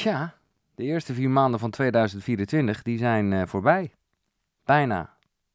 Tja, de eerste 4 maanden van 2024 die zijn voorbij. Bijna.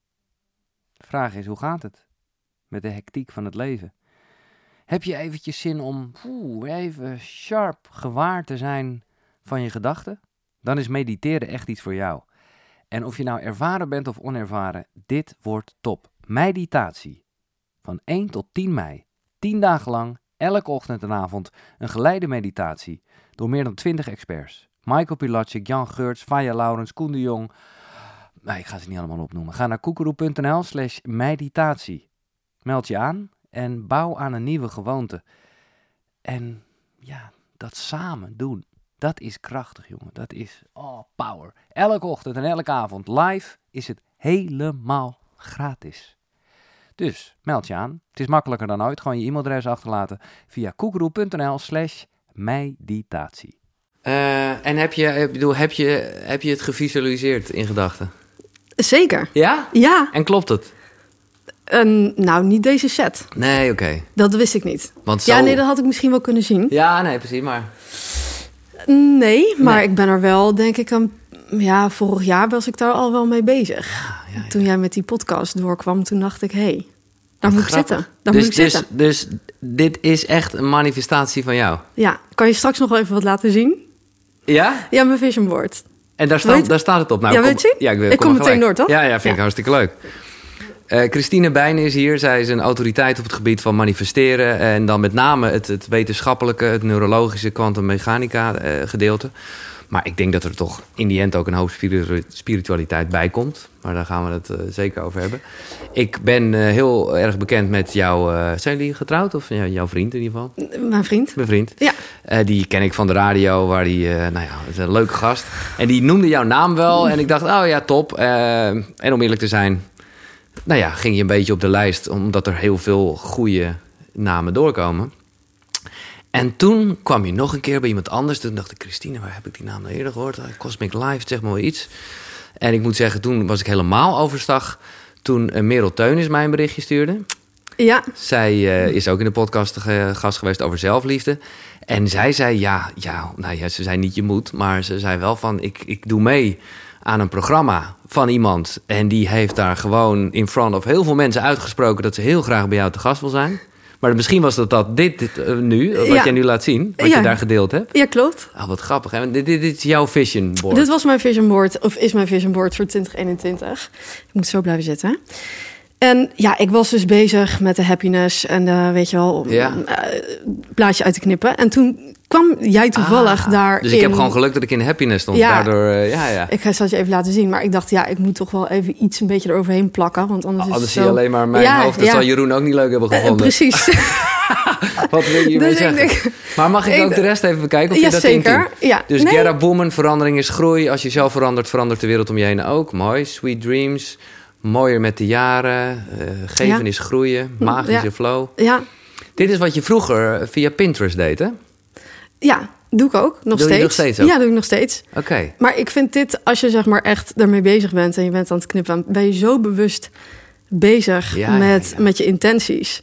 De vraag is, hoe gaat het met de hectiek van het leven? Heb je eventjes zin om even sharp gewaar te zijn van je gedachten? Dan is mediteren echt iets voor jou. En of je nou ervaren bent of onervaren, dit wordt top. Meditatie. Van 1 tot 10 mei. 10 dagen lang, elke ochtend en avond, een geleide meditatie. Door meer dan 20 experts. Michael Pilatschik, Jan Geurts, Faya Laurens, Koen de Jong. Nee, ik ga ze niet allemaal opnoemen. Ga naar koekeroe.nl/meditatie. Meld je aan en bouw aan een nieuwe gewoonte. En ja, dat samen doen. Dat is krachtig, jongen. Dat is power. Elke ochtend en elke avond live is het helemaal gratis. Dus meld je aan. Het is makkelijker dan ooit. Gewoon je e-mailadres achterlaten via koekeroe.nl/meditatie. En heb je het gevisualiseerd in gedachten? Zeker. Ja? Ja. En klopt het? Nou, niet deze set. Nee, oké. Dat wist ik niet. Want Ja, nee, dat had ik misschien wel kunnen zien. Ja, nee, precies, maar... Nee, maar ik ben er wel, denk ik, vorig jaar was ik daar al wel mee bezig. Ja. Toen jij met die podcast doorkwam, toen dacht ik, daar moet ik zitten. Dus dit is echt een manifestatie van jou? Ja, kan je straks nog wel even wat laten zien? Ja? Ja, mijn vision board. En daar staat het op. Nou, ja, weet je? Ja, ik kom meteen door, toch? Ja, vind ik hartstikke leuk. Christine Bijnen is hier. Zij is een autoriteit op het gebied van manifesteren. En dan met name het wetenschappelijke, het neurologische, kwantummechanica gedeelte. Maar ik denk dat er toch in die end ook een hoop spiritualiteit bij komt. Maar daar gaan we het zeker over hebben. Ik ben heel erg bekend met jou. Zijn jullie getrouwd? Of jouw vriend in ieder geval? Mijn vriend. Mijn vriend. Ja. Die ken ik van de radio, waar die, het is een leuke gast. En die noemde jouw naam wel. En ik dacht, top. En om eerlijk te zijn, ging je een beetje op de lijst. Omdat er heel veel goede namen doorkomen. En toen kwam je nog een keer bij iemand anders. Toen dacht ik, Christine, waar heb ik die naam nou eerder gehoord? Cosmic Life, zeg maar wel iets. En ik moet zeggen, toen was ik helemaal overstag. Toen Merel Teunis mij een berichtje stuurde. Ja. Zij is ook in de podcast gast geweest over zelfliefde. En zij zei, ze zei niet je moet. Maar ze zei wel van, ik doe mee aan een programma van iemand. En die heeft daar gewoon in front of heel veel mensen uitgesproken dat ze heel graag bij jou te gast wil zijn. Maar misschien was dat dit nu, wat jij nu laat zien, wat je daar gedeeld hebt. Ja, klopt. Wat grappig. Hè? Dit is jouw vision board. Dit was mijn vision board, of is mijn vision board voor 2021. Ik moet zo blijven zitten. En ik was dus bezig met de happiness en plaatje uit te knippen. En toen kwam jij toevallig daar. Dus ik heb gewoon geluk dat ik in happiness stond. Ja, daardoor, Ik ga het je even laten zien. Maar ik dacht, ik moet toch wel even iets een beetje eroverheen plakken. Want anders zie je alleen maar mijn hoofd. Dat zal Jeroen ook niet leuk hebben gevonden. Precies. Wat wil je hiermee zeggen? Maar mag ik ook de rest even bekijken of je dat zeker. Ja, dus Gerda Boemen, verandering is groei. Als je zelf verandert, verandert de wereld om je heen ook. Mooi. Sweet Dreams. Mooier met de jaren. Geven is groeien. Magische flow. Ja. Dit is wat je vroeger via Pinterest deed, hè? Ja, doe ik ook. Nog steeds. Doe je nog steeds ook? Ja, doe ik nog steeds. Oké. Maar ik vind dit, als je zeg maar echt daarmee bezig bent en je bent aan het knippen, ben je zo bewust bezig met je intenties.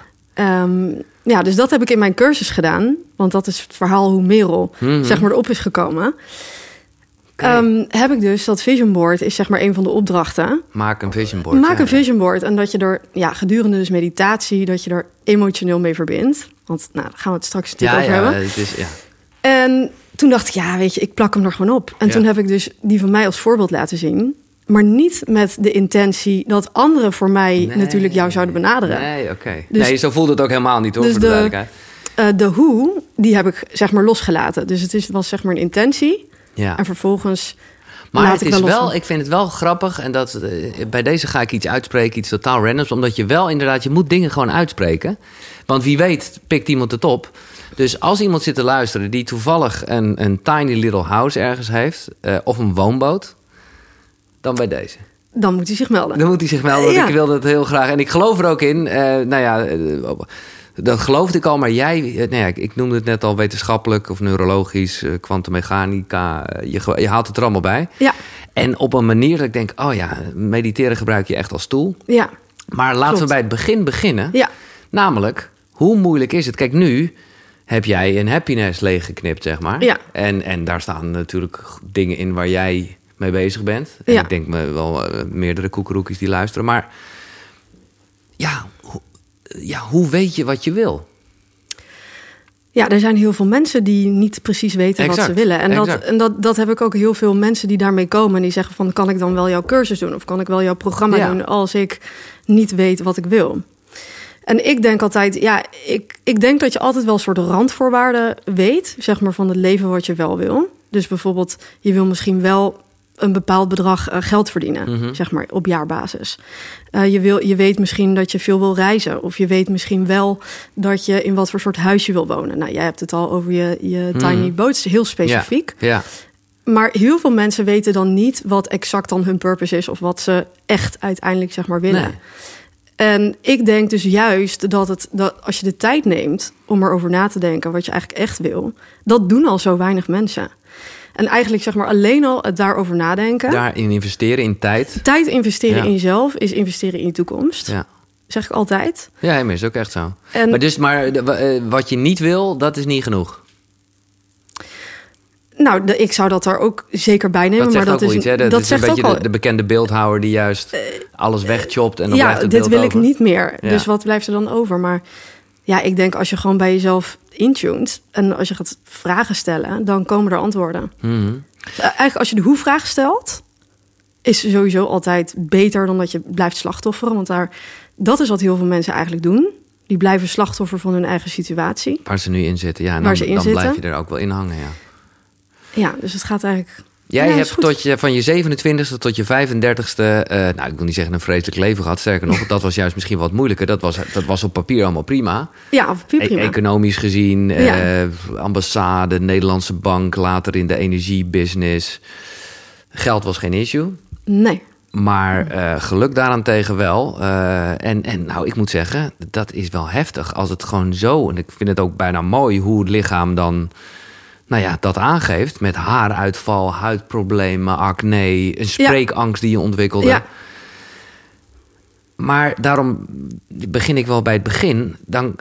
Ja. Dus dat heb ik in mijn cursus gedaan. Want dat is het verhaal hoe Merel zeg maar erop is gekomen. Heb ik dus, dat vision board is zeg maar een van de opdrachten. Maak een vision board. Maak een vision board. En dat je er, gedurende dus meditatie, dat je er emotioneel mee verbindt. Want daar gaan we het straks natuurlijk over hebben. Het is, En toen dacht ik, ik plak hem er gewoon op. En toen heb ik dus die van mij als voorbeeld laten zien. Maar niet met de intentie dat anderen voor mij natuurlijk jou zouden benaderen. Nee, oké. Dus, zo voelde het ook helemaal niet, hoor, dus voor de duidelijkheid. De hoe, die heb ik zeg maar losgelaten. Dus het was zeg maar een intentie. Ja. En vervolgens maar het is wel, ik vind het wel grappig. En dat bij deze ga ik iets uitspreken, iets totaal randoms. Omdat je wel inderdaad, je moet dingen gewoon uitspreken. Want wie weet pikt iemand het op. Dus als iemand zit te luisteren die toevallig een tiny little house ergens heeft. Of een woonboot. Dan bij deze. Dan moet hij zich melden. Ik wil dat heel graag. En ik geloof er ook in. Dat geloofde ik al, maar jij... ik noemde het net al wetenschappelijk of neurologisch, kwantummechanica. Je haalt het er allemaal bij. Ja. En op een manier dat ik denk, mediteren gebruik je echt als tool. Ja. Maar laten we bij het begin beginnen. Ja. Namelijk, hoe moeilijk is het? Kijk, nu heb jij een happiness leeggeknipt, zeg maar. Ja. En daar staan natuurlijk dingen in waar jij mee bezig bent. En Ja. ik denk wel meerdere koekeroekjes die luisteren. Maar hoe weet je wat je wil? Ja, er zijn heel veel mensen die niet precies weten wat ze willen. En dat heb ik ook heel veel mensen die daarmee komen. En die zeggen van, kan ik dan wel jouw cursus doen? Of kan ik wel jouw programma doen als ik niet weet wat ik wil? En ik denk altijd, ik denk dat je altijd wel een soort randvoorwaarden weet, zeg maar, van het leven wat je wel wil. Dus bijvoorbeeld, je wil misschien wel een bepaald bedrag geld verdienen, zeg maar, op jaarbasis. Je weet misschien dat je veel wil reizen. Of je weet misschien wel dat je in wat voor soort huis je wil wonen. Nou, jij hebt het al over je tiny boat, is heel specifiek. Ja. Maar heel veel mensen weten dan niet wat exact dan hun purpose is, of wat ze echt uiteindelijk, zeg maar, willen. Nee. En ik denk dus juist dat als je de tijd neemt om erover na te denken wat je eigenlijk echt wil, dat doen al zo weinig mensen. En eigenlijk, zeg maar, alleen al het daarover nadenken. Daarin investeren, in tijd. Tijd investeren in jezelf is investeren in je toekomst. Ja. Zeg ik altijd. Ja, maar is ook echt zo. En, maar wat je niet wil, dat is niet genoeg. Nou, ik zou dat er ook zeker bij nemen. Dat zegt maar ook dat wel is, iets, hè? Dat is een beetje de bekende beeldhouwer die juist alles wegchopt. En dan blijft het dit beeld wil over. ik niet meer. Ja. Dus wat blijft er dan over? Maar ja, ik denk als je gewoon bij jezelf intuned en als je gaat vragen stellen, dan komen er antwoorden. Mm-hmm. Eigenlijk als je de hoe-vraag stelt, is sowieso altijd beter dan dat je blijft slachtofferen. Want dat is wat heel veel mensen eigenlijk doen. Die blijven slachtoffer van hun eigen situatie. Waar ze nu in zitten. Ja, en dan blijf je er ook wel in hangen, ja. Ja, dus het gaat eigenlijk... Jij hebt van je 27e tot je 35e... ik wil niet zeggen een vreselijk leven gehad. Sterker nog, dat was juist misschien wat moeilijker. Dat was op papier allemaal prima. Ja, op papier prima. Economisch gezien, ambassade, Nederlandse bank... later in de energiebusiness. Geld was geen issue. Nee. Maar geluk daarentegen wel. En ik moet zeggen, dat is wel heftig. Als het gewoon zo... En ik vind het ook bijna mooi hoe het lichaam dan... dat aangeeft met haaruitval, huidproblemen, acne, een spreekangst die je ontwikkelde. Ja. Maar daarom begin ik wel bij het begin. Dan,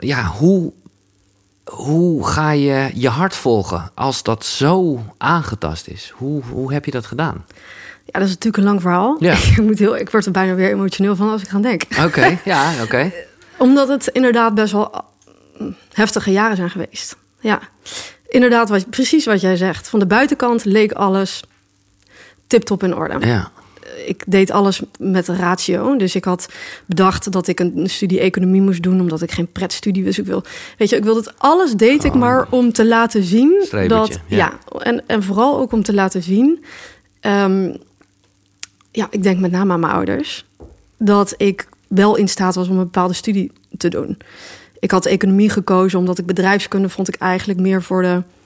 hoe ga je je hart volgen als dat zo aangetast is? Hoe heb je dat gedaan? Ja, dat is natuurlijk een lang verhaal. Ja. Ik word er bijna weer emotioneel van als ik ga denken. Oké. Omdat het inderdaad best wel heftige jaren zijn geweest. Ja. Inderdaad, precies wat jij zegt. Van de buitenkant leek alles tip-top in orde. Ja. Ik deed alles met een ratio. Dus ik had bedacht dat ik een studie economie moest doen... omdat ik geen pretstudie was. Ik wilde het alles deed ik maar om te laten zien... dat en vooral ook om te laten zien... ik denk met name aan mijn ouders... dat ik wel in staat was om een bepaalde studie te doen... Ik had economie gekozen omdat ik bedrijfskunde vond ik eigenlijk meer voor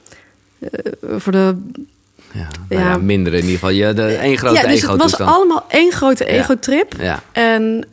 de minder in ieder geval. Één grote ego-toestand. Dus het was allemaal één grote ego-trip. Ja. En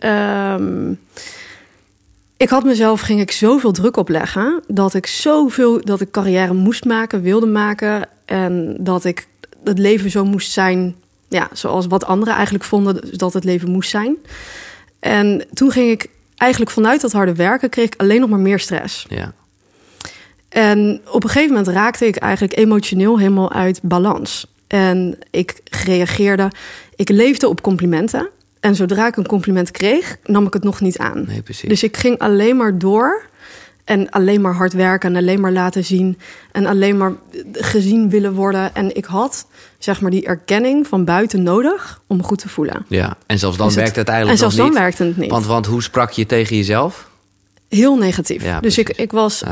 ging ik zoveel druk opleggen dat ik carrière moest maken, wilde maken en dat ik het leven zo moest zijn, zoals wat anderen eigenlijk vonden dat het leven moest zijn. En toen ging ik eigenlijk vanuit dat harde werken kreeg ik alleen nog maar meer stress. Ja. En op een gegeven moment raakte ik eigenlijk emotioneel helemaal uit balans. En ik leefde op complimenten. En zodra ik een compliment kreeg, nam ik het nog niet aan. Nee, precies. Dus ik ging alleen maar door en alleen maar hard werken en alleen maar laten zien en alleen maar gezien willen worden. En ik had, zeg maar, die erkenning van buiten nodig om me goed te voelen. Ja, en zelfs dan werkte het eigenlijk nog niet. En zelfs dan werkte het niet. Want hoe sprak je tegen jezelf? Heel negatief. Ja, dus ik was...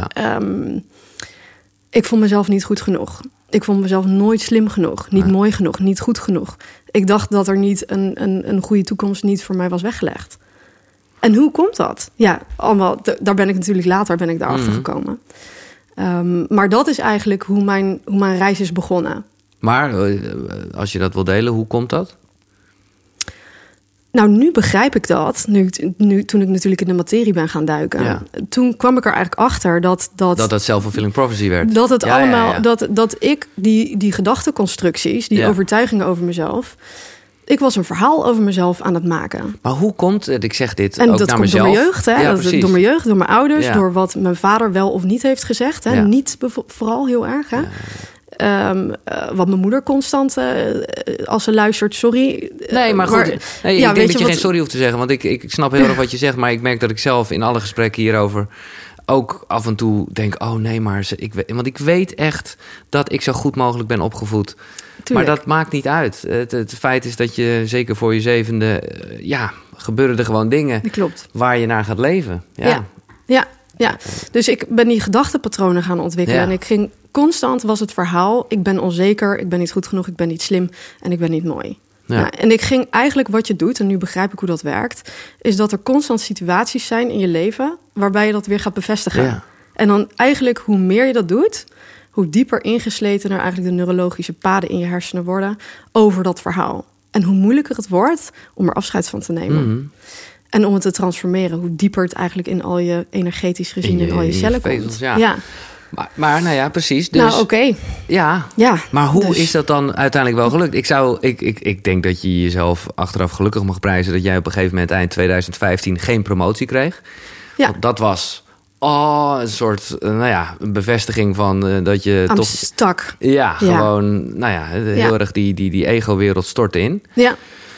ik vond mezelf niet goed genoeg. Ik vond mezelf nooit slim genoeg. Niet mooi genoeg. Niet goed genoeg. Ik dacht dat er niet een goede toekomst niet voor mij was weggelegd. En hoe komt dat? Ja, allemaal. Daar ben ik natuurlijk later daarachter gekomen. Maar dat is eigenlijk hoe mijn reis is begonnen. Maar als je dat wil delen, hoe komt dat? Nou, nu begrijp ik dat. Toen ik natuurlijk in de materie ben gaan duiken. Ja. Toen kwam ik er eigenlijk achter dat self-fulfilling prophecy werd. Dat het allemaal... Ja. Dat ik die gedachteconstructies, die overtuigingen over mezelf... ik was een verhaal over mezelf aan het maken. Maar hoe komt het? Ik zeg dit en ook dat naar komt mezelf. Door mijn jeugd, hè? Ja, door mijn jeugd, door mijn ouders, Ja. door wat mijn vader wel of niet heeft gezegd. Hè? Ja. Niet vooral heel erg. Hè? Ja. Wat mijn moeder constant, als ze luistert, sorry. Nee, maar goed. Ik denk dat je geen sorry hoeft te zeggen. Want ik snap heel erg wat je zegt. Maar ik merk dat ik zelf in alle gesprekken hierover ook af en toe denk... oh nee, maar want ik weet echt dat ik zo goed mogelijk ben opgevoed. Tuurlijk. Maar dat maakt niet uit. Het feit is dat je, zeker voor je 7e... gebeuren er gewoon dingen waar je naar gaat leven. Ja. Dus ik ben die gedachtepatronen gaan ontwikkelen. Ja. En ik ging constant, was het verhaal... ik ben onzeker, ik ben niet goed genoeg, ik ben niet slim... en ik ben niet mooi. Ja. Nou, en ik ging eigenlijk wat je doet... en nu begrijp ik hoe dat werkt... is dat er constant situaties zijn in je leven... waarbij je dat weer gaat bevestigen. Ja. En dan eigenlijk hoe meer je dat doet... hoe dieper ingesleten er eigenlijk de neurologische paden in je hersenen worden... over dat verhaal. En hoe moeilijker het wordt om er afscheid van te nemen. Mm-hmm. En om het te transformeren, hoe dieper het eigenlijk in al je energetisch gezien in al je cellen komt. Ja. Maar nou ja, precies. Dus, nou, oké. Ja, maar hoe is dat dan uiteindelijk wel gelukt? Ik denk dat je jezelf achteraf gelukkig mag prijzen... dat jij op een gegeven moment eind 2015 geen promotie kreeg. Ja. Want dat was een soort een bevestiging van dat je I'm toch... stuck. Ja, gewoon heel erg die ego-wereld stortte in. Ja.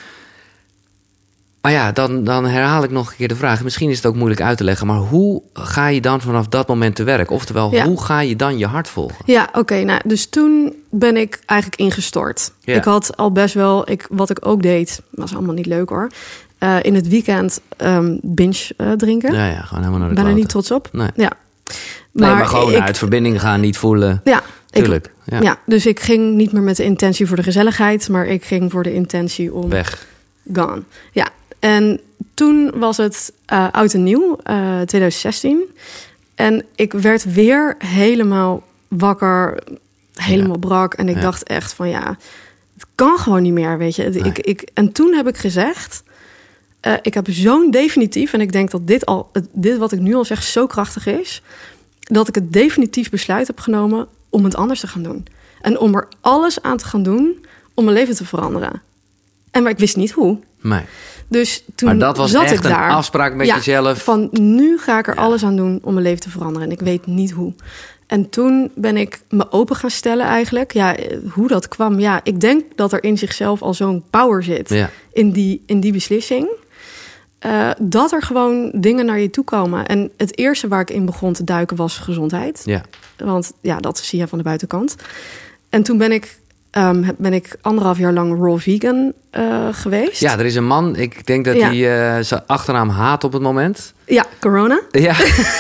Maar ja, dan herhaal ik nog een keer de vraag. Misschien is het ook moeilijk uit te leggen... maar hoe ga je dan vanaf dat moment te werk? Oftewel, hoe ga je dan je hart volgen? Ja, oké. Dus toen ben ik eigenlijk ingestort. Ja. Ik had al best wel... wat ik ook deed, was allemaal niet leuk hoor... in het weekend binge drinken. Ja, gewoon helemaal naar de ben er niet trots op. Nee. Ja. Maar gewoon uit verbinding gaan, niet voelen. Ja, tuurlijk. Ja, dus ik ging niet meer met de intentie voor de gezelligheid... maar ik ging voor de intentie om... Weg. Gone. Ja. En toen was het oud en nieuw, 2016. En ik werd weer helemaal wakker, helemaal brak. En ik dacht echt van het kan gewoon niet meer, weet je. Nee. En toen heb ik gezegd, ik heb zo'n definitief... en ik denk dat dit wat ik nu al zeg zo krachtig is... dat ik het definitief besluit heb genomen om het anders te gaan doen. En om er alles aan te gaan doen om mijn leven te veranderen. Maar ik wist niet hoe. Nee. Dus toen maar dat was zat echt ik daar. Een afspraak met jezelf. Van nu ga ik er alles aan doen om mijn leven te veranderen. En ik weet niet hoe. En toen ben ik me open gaan stellen eigenlijk. Ja, hoe dat kwam. Ja, ik denk dat er in zichzelf al zo'n power zit in die beslissing. Dat er gewoon dingen naar je toe komen. En het eerste waar ik in begon te duiken was gezondheid. Ja. Want dat zie je van de buitenkant. En toen ben ik 1,5 jaar lang raw vegan geweest. Ja, er is een man, ik denk dat hij zijn achternaam haat op het moment. Ja, Corona. Ja.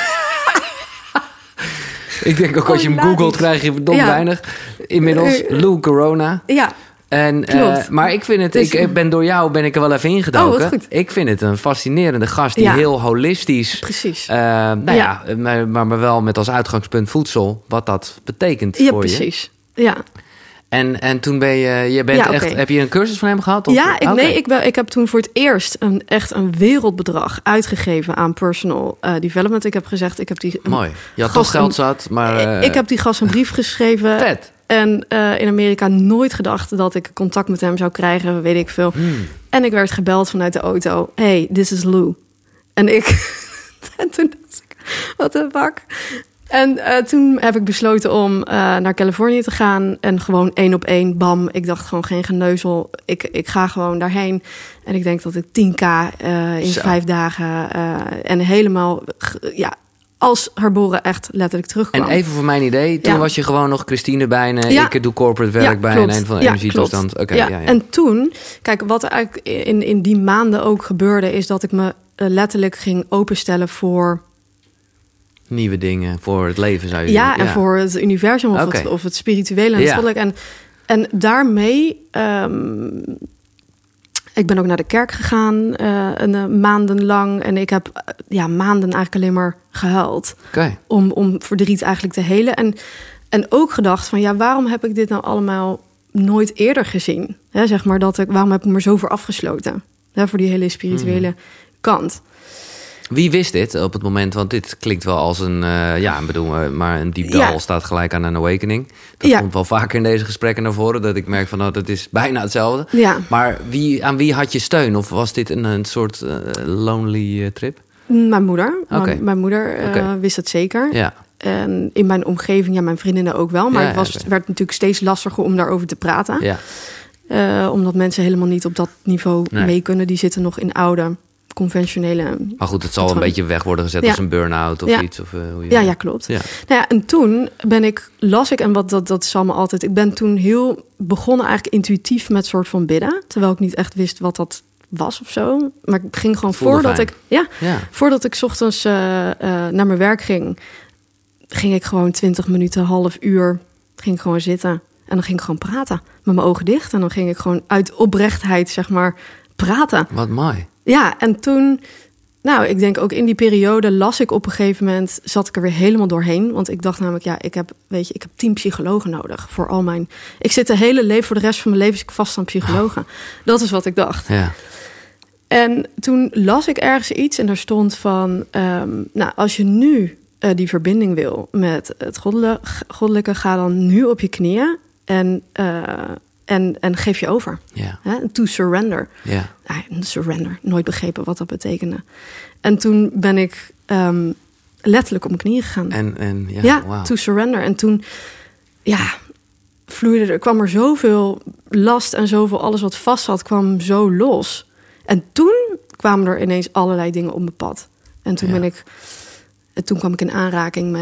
Ik denk ook als je hem googelt krijg je verdomd weinig. Inmiddels, Lou Corona. Ja. Maar ik vind het, dus, ik er wel even ingedoken. Goed. Ik vind het een fascinerende gast die heel holistisch... Precies. Maar wel met als uitgangspunt voedsel, wat dat betekent voor je. Ja, precies. Ja. En toen ben je bent echt, heb je een cursus van hem gehad? Of? Ja, ik heb toen voor het eerst echt een wereldbedrag uitgegeven aan personal development. Ik heb gezegd, ik heb die... Mooi, je had toch geld zat, maar... Ik heb die gast een brief geschreven. Vet. En in Amerika nooit gedacht dat ik contact met hem zou krijgen, weet ik veel. En ik werd gebeld vanuit de auto. Hey, this is Lou. En toen dacht ik, wat een bak. En toen heb ik besloten om naar Californië te gaan. En gewoon 1 op 1, bam. Ik dacht gewoon geen geneuzel. Ik ga gewoon daarheen. En ik denk dat ik 10.000 in 5 dagen... en helemaal, als herboren echt letterlijk terugkwam. En even voor mijn idee, toen was je gewoon nog Christine Bijnen. Ik doe corporate werk bij een van de energietoestand. En toen, kijk, wat er eigenlijk in die maanden ook gebeurde... is dat ik me letterlijk ging openstellen voor... nieuwe dingen voor het leven, zou je zeggen. En voor het universum of het spirituele en het goddelijke. En daarmee... ik ben ook naar de kerk gegaan maanden lang. En ik heb maanden eigenlijk alleen maar gehuild. Om verdriet eigenlijk te helen. En ook gedacht van, waarom heb ik dit nou allemaal nooit eerder gezien? Hè, zeg maar waarom heb ik me zo voor afgesloten? Hè, voor die hele spirituele kant. Wie wist dit op het moment? Want dit klinkt wel als een... maar een diep dal staat gelijk aan een awakening. Dat komt wel vaker in deze gesprekken naar voren. Dat ik merk van, dat is bijna hetzelfde. Ja. Maar aan wie had je steun? Of was dit een soort lonely trip? Mijn moeder. Okay. Mijn moeder wist het zeker. Ja. En in mijn omgeving, mijn vriendinnen ook wel. Maar het werd natuurlijk steeds lastiger om daarover te praten. Ja. Omdat mensen helemaal niet op dat niveau mee kunnen. Die zitten nog in oude... conventionele... Maar goed, het zal een beetje weg worden gezet als een burn-out of iets. Of, ja, klopt. Ja. Nou ja, en toen las ik, en dat zal me altijd... Ik ben toen heel begonnen eigenlijk intuïtief met soort van bidden. Terwijl ik niet echt wist wat dat was of zo. Maar ik ging gewoon voordat ik 's ochtends naar mijn werk ging ik gewoon 20 minuten, half uur, ging ik gewoon zitten. En dan ging ik gewoon praten met mijn ogen dicht. En dan ging ik gewoon uit oprechtheid, zeg maar, praten. Wat mooi. Ja, en toen, ik denk ook in die periode las ik op een gegeven moment, zat ik er weer helemaal doorheen. Want ik dacht namelijk, ik heb 10 psychologen nodig voor al mijn... Ik zit voor de rest van mijn leven zit ik vast aan psychologen. Dat is wat ik dacht. Ja. En toen las ik ergens iets en daar stond van, als je nu die verbinding wil met het goddelijke, ga dan nu op je knieën en geef je over. Yeah. To surrender. Yeah. Surrender. Nooit begrepen wat dat betekende. En toen ben ik letterlijk op mijn knieën gegaan. Wow. To surrender. En toen, kwam er zoveel last en zoveel, alles wat vast zat, kwam zo los. En toen kwamen er ineens allerlei dingen op mijn pad. En toen toen kwam ik in aanraking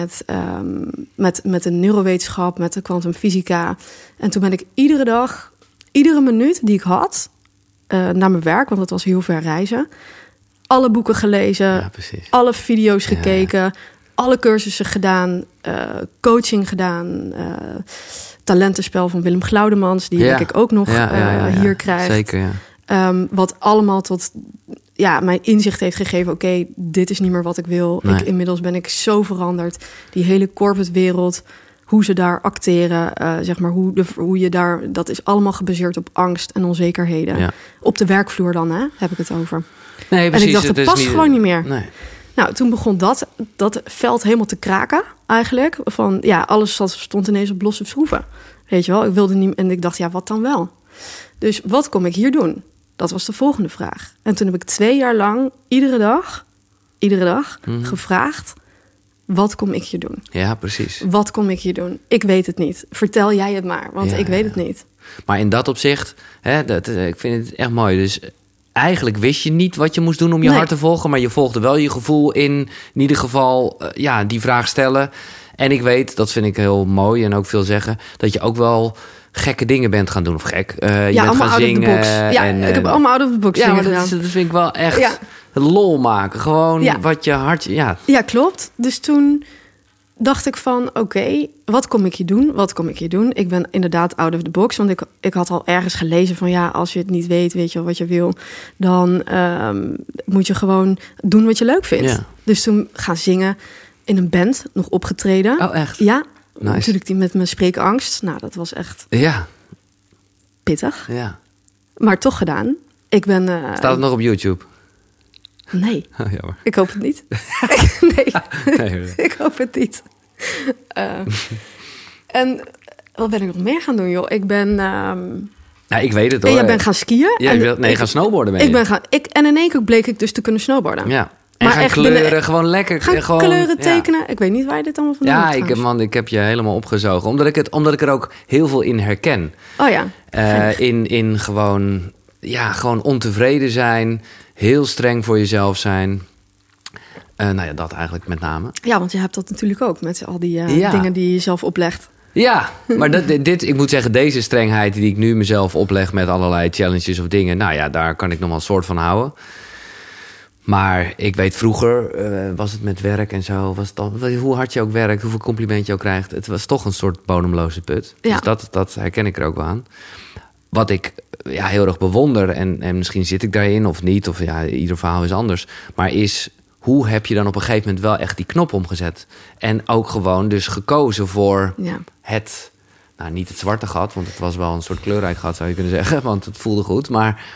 met de neurowetenschap, met de kwantumfysica. En toen ben ik iedere minuut die ik had, naar mijn werk, want het was heel ver reizen, alle boeken gelezen, alle video's gekeken, alle cursussen gedaan, coaching gedaan, talentenspel van Willem Glaudemans, die denk ik ook nog hier krijgt. Zeker, wat allemaal tot mijn inzicht heeft gegeven, oké, dit is niet meer wat ik wil. Nee. Inmiddels ben ik zo veranderd. Die hele corporate wereld, hoe ze daar acteren, zeg maar, hoe je daar... Dat is allemaal gebaseerd op angst en onzekerheden. Ja. Op de werkvloer dan, heb ik het over. Nee, precies. En ik dacht, dat past gewoon niet meer. Nee. Nou, toen begon dat veld helemaal te kraken, eigenlijk. Van, alles stond ineens op losse schroeven. Weet je wel, ik wilde niet... En ik dacht, wat dan wel? Dus wat kom ik hier doen? Dat was de volgende vraag. En toen heb ik 2 jaar lang iedere dag gevraagd, wat kom ik hier doen? Ja, precies. Wat kom ik hier doen? Ik weet het niet. Vertel jij het maar, want ik weet het niet. Maar in dat opzicht, ik vind het echt mooi. Dus eigenlijk wist je niet wat je moest doen om je hart te volgen, maar je volgde wel je gevoel in ieder geval die vraag stellen. En ik weet, dat vind ik heel mooi en ook veel zeggen, dat je ook wel gekke dingen bent gaan doen. Of gek. Je bent gaan zingen. Ik heb allemaal out of the box maar dat vind ik wel echt lol maken. Gewoon wat je hart... Ja, klopt. Dus toen dacht ik van, oké, wat kom ik hier doen? Ik ben inderdaad out of the box. Want ik had al ergens gelezen van, als je het niet weet, weet je wel wat je wil, dan moet je gewoon doen wat je leuk vindt. Ja. Dus toen gaan zingen in een band, nog opgetreden. Oh, echt? Ja. Nice. Natuurlijk die met mijn spreekangst. Nou, dat was echt pittig. Ja. Maar toch gedaan. Ik ben... Staat het nog op YouTube? Nee. Oh, jammer. Ik hoop het niet. Nee, ik hoop het niet. En wat ben ik nog meer gaan doen, joh? Ik ben... ik weet het hoor. Jij bent gaan skiën. Ja, gaan snowboarden mee. En in één keer bleek ik dus te kunnen snowboarden. Ja. En maar gaan kleuren, gewoon lekker. Gewoon kleuren tekenen. Ik weet niet waar je dit allemaal van doet. Ik heb je helemaal opgezogen. Omdat ik er ook heel veel in herken. Oh ja. In gewoon ontevreden zijn. Heel streng voor jezelf zijn. Dat eigenlijk met name. Ja, want je hebt dat natuurlijk ook. Met al die dingen die je jezelf oplegt. Ja, maar ik moet zeggen, deze strengheid die ik nu mezelf opleg met allerlei challenges of dingen. Daar kan ik nog wel een soort van houden. Maar ik weet vroeger, was het met werk en zo, hoe hard je ook werkt, hoeveel compliment je ook krijgt, het was toch een soort bodemloze put. Ja. Dus dat herken ik er ook wel aan. Wat ik heel erg bewonder, en misschien zit ik daarin of niet, of ieder verhaal is anders, maar is, hoe heb je dan op een gegeven moment wel echt die knop omgezet? En ook gewoon dus gekozen voor het, niet het zwarte gat, want het was wel een soort kleurrijk gat, zou je kunnen zeggen, want het voelde goed, maar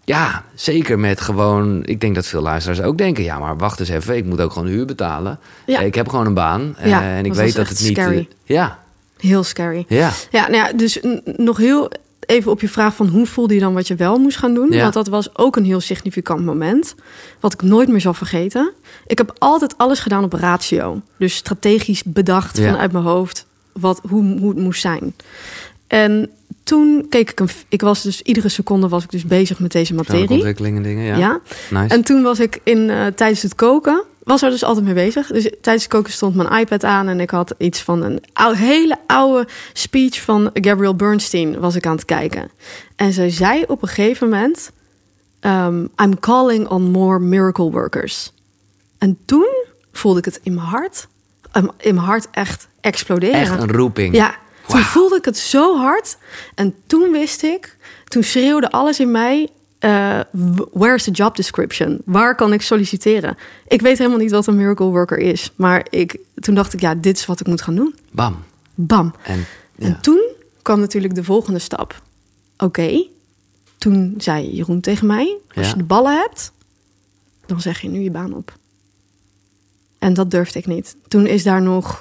Ja, zeker met gewoon... Ik denk dat veel luisteraars ook denken... ja, maar wacht eens even, ik moet ook gewoon huur betalen. Ja. Ik heb gewoon een baan. En ik weet dat het niet... Scary. Ja. Heel scary. Ja. Ja, nou ja, dus nog heel even op je vraag van... hoe voelde je dan wat je wel moest gaan doen? Ja. Want dat was ook een heel significant moment. Wat ik nooit meer zal vergeten. Ik heb altijd alles gedaan op ratio. Dus strategisch bedacht vanuit mijn hoofd... hoe het moest zijn. En toen keek ik was dus iedere seconde was ik dus bezig met deze materie. Ontwikkelingen dingen, ja. Nice. En toen was ik tijdens het koken, was er dus altijd mee bezig. Dus tijdens het koken stond mijn iPad aan en ik had iets van een hele oude speech van Gabrielle Bernstein was ik aan het kijken. En zij zei op een gegeven moment, I'm calling on more miracle workers. En toen voelde ik het in mijn hart echt exploderen. Echt een roeping. Ja. Toen voelde ik het zo hard. En toen wist ik... Toen schreeuwde alles in mij... where's the job description? Waar kan ik solliciteren? Ik weet helemaal niet wat een miracle worker is. Maar toen dacht ik, ja, dit is wat ik moet gaan doen. Bam. En toen kwam natuurlijk de volgende stap. Oké. Toen zei Jeroen tegen mij... Als je de ballen hebt... dan zeg je nu je baan op. En dat durfde ik niet. Toen is daar nog...